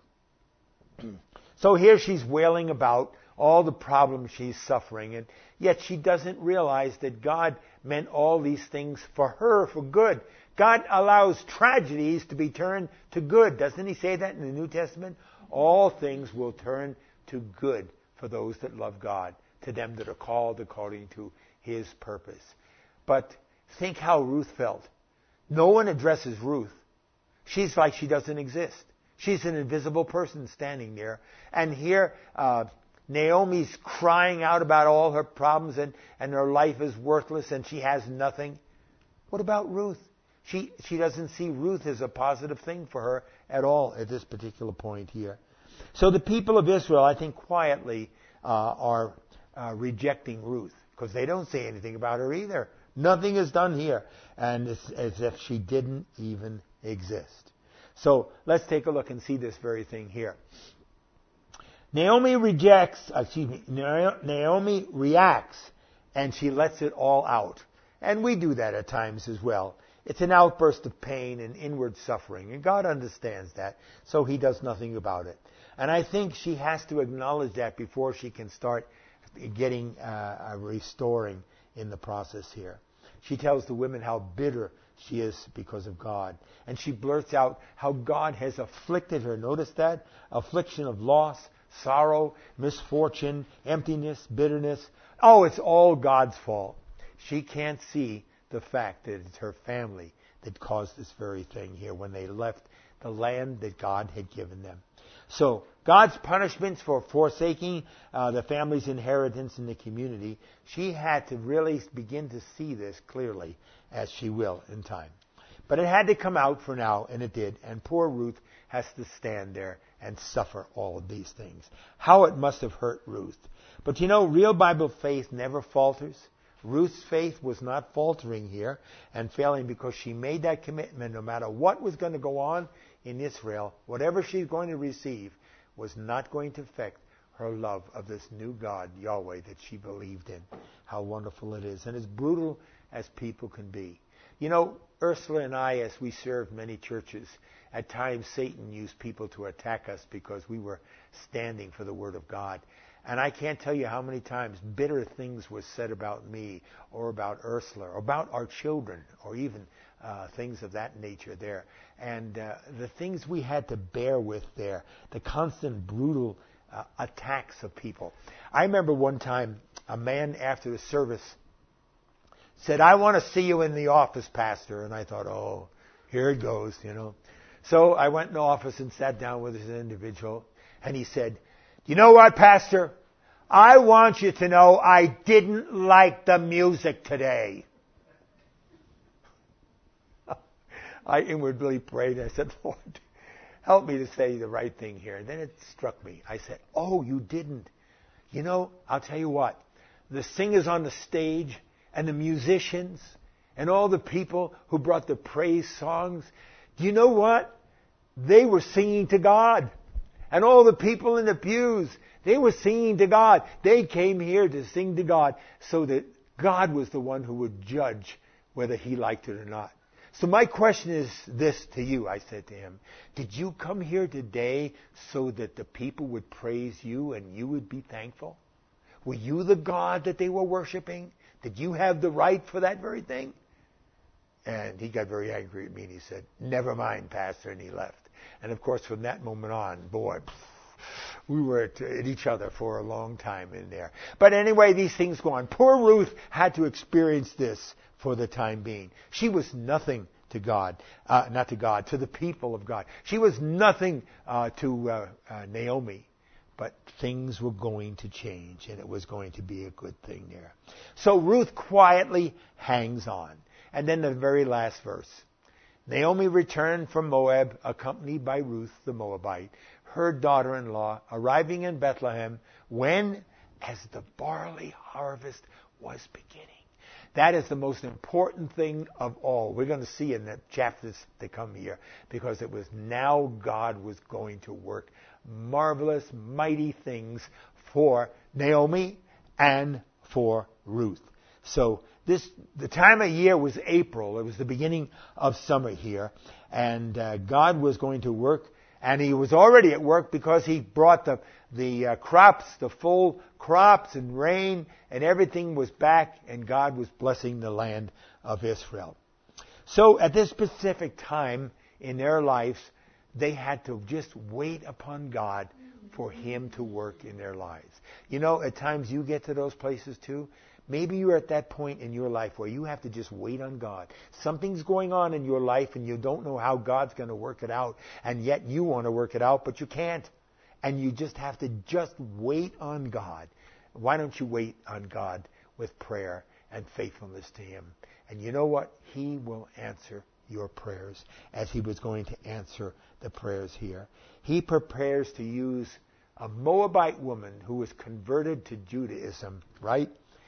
So here she's wailing about all the problems she's suffering, and yet she doesn't realize that God meant all these things for her, for good. God allows tragedies to be turned to good. Doesn't he say that in the New Testament? All things will turn to good for those that love God, to them that are called according to his purpose. But think how Ruth felt. No one addresses Ruth. She's like she doesn't exist. She's an invisible person standing there. And here, uh, Naomi's crying out about all her problems, and, and her life is worthless, and she has nothing. What about Ruth? She, she doesn't see Ruth as a positive thing for her at all at this particular point here. So the people of Israel, I think quietly, uh, are uh, rejecting Ruth. because they don't say anything about her either. Nothing is done here. And it's as if she didn't even exist. So let's take a look and see this very thing here. Naomi rejects, excuse me, Naomi reacts, and she lets it all out. And we do that at times as well. It's an outburst of pain and inward suffering, and God understands that, so He does nothing about it. And I think she has to acknowledge that before she can start getting uh, restoring in the process here. She tells the women how bitter she is because of God. And she blurts out how God has afflicted her. Notice that? Affliction of loss, sorrow, misfortune, emptiness, bitterness. Oh, it's all God's fault. She can't see the fact that it's her family that caused this very thing here when they left the land that God had given them. So, God's punishments for forsaking uh, the family's inheritance in the community, she had to really begin to see this clearly, as she will in time. But it had to come out for now, and it did. And poor Ruth has to stand there and suffer all of these things. How it must have hurt Ruth. But you know, real Bible faith never falters. Ruth's faith was not faltering here and failing because she made that commitment no matter what was going to go on in Israel, whatever she's going to receive was not going to affect her love of this new God, Yahweh, that she believed in. How wonderful it is. And as brutal as people can be. You know, Ursula and I, as we served many churches, at times Satan used people to attack us because we were standing for the Word of God. And I can't tell you how many times bitter things were said about me or about Ursula or about our children or even uh, things of that nature there. And uh, the things we had to bear with there, the constant brutal uh, attacks of people. I remember one time a man after the service said, "I want to see you in the office, Pastor." And I thought, oh, here it goes, you know. So I went in the office and sat down with this individual, and he said, "You know what, Pastor? I want you to know I didn't like the music today." I inwardly prayed. I said, "Lord, help me to say the right thing here." And then it struck me. I said, "Oh, you didn't. You know, I'll tell you what. The singers on the stage and the musicians and all the people who brought the praise songs, do you know what? They were singing to God. And all the people in the pews, they were singing to God. They came here to sing to God so that God was the one who would judge whether He liked it or not." So my question is this to you, I said to him. Did you come here today so that the people would praise you and you would be thankful? Were you the God that they were worshiping? Did you have the right for that very thing? And he got very angry at me and he said, "Never mind, Pastor," and he left. And of course, from that moment on, boy, we were at, at each other for a long time in there. But anyway, these things go on. Poor Ruth had to experience this for the time being. She was nothing to God, uh, not to God, to the people of God. She was nothing uh, to uh, uh, Naomi. But things were going to change, and it was going to be a good thing there. So Ruth quietly hangs on. And then the very last verse. Naomi returned from Moab, accompanied by Ruth the Moabite, her daughter-in-law, arriving in Bethlehem when, as the barley harvest was beginning. That is the most important thing of all. We're going to see in the chapters that come here, because it was now God was going to work marvelous, mighty things for Naomi and for Ruth. So this, the time of year was April. It was the beginning of summer here. And uh, God was going to work. And He was already at work because He brought the, the uh, crops, the full crops and rain, and everything was back, and God was blessing the land of Israel. So at this specific time in their lives, they had to just wait upon God for Him to work in their lives. You know, at times you get to those places too. Maybe you're at that point in your life where you have to just wait on God. Something's going on in your life and you don't know how God's going to work it out. And yet you want to work it out, but you can't. And you just have to just wait on God. Why don't you wait on God with prayer and faithfulness to Him? And you know what? He will answer your prayers, as He was going to answer the prayers here. He prepares to use a Moabite woman who was converted to Judaism, right?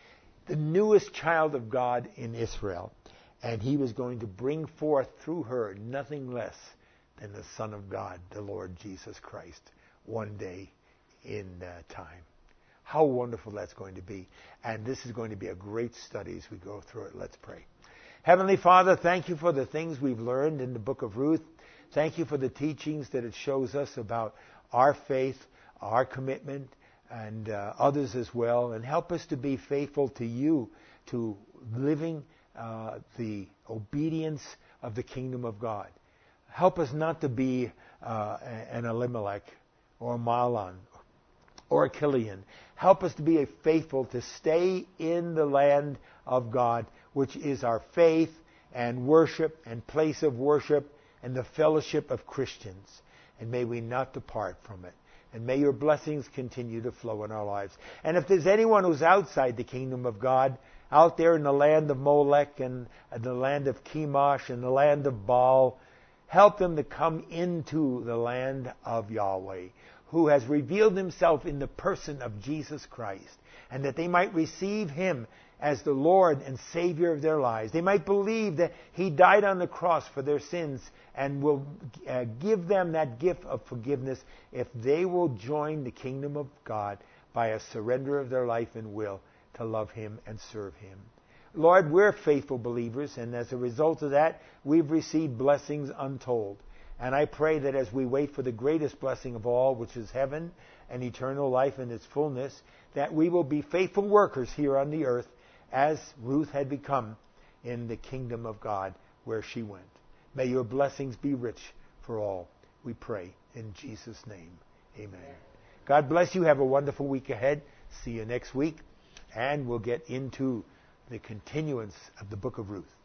the newest child of God in Israel. And he was going to bring forth through her nothing less than the Son of God, the Lord Jesus Christ, one day in uh, time. How wonderful that's going to be. And this is going to be a great study as we go through it. Let's pray. Heavenly Father, thank you for the things we've learned in the book of Ruth. Thank you for the teachings that it shows us about our faith, our commitment, and uh, others as well. And help us to be faithful to you, to living uh, the obedience of the kingdom of God. Help us not to be uh, an Elimelech or a Mahlon or a Chilion. Help us to be faithful to stay in the land of God, which is our faith and worship and place of worship and the fellowship of Christians. And may we not depart from it. And may your blessings continue to flow in our lives. And if there's anyone who's outside the kingdom of God, out there in the land of Molech and the land of Chemosh and the land of Baal, help them to come into the land of Yahweh, who has revealed himself in the person of Jesus Christ, and that they might receive him as the Lord and Savior of their lives. They might believe that he died on the cross for their sins and will uh, give them that gift of forgiveness if they will join the kingdom of God by a surrender of their life and will to love him and serve him. Lord, we're faithful believers, and as a result of that, we've received blessings untold. And I pray that as we wait for the greatest blessing of all, which is heaven and eternal life in its fullness, that we will be faithful workers here on the earth as Ruth had become in the kingdom of God where she went. May your blessings be rich for all. We pray in Jesus' name. Amen. God bless you. Have a wonderful week ahead. See you next week. And we'll get into the continuance of the book of Ruth.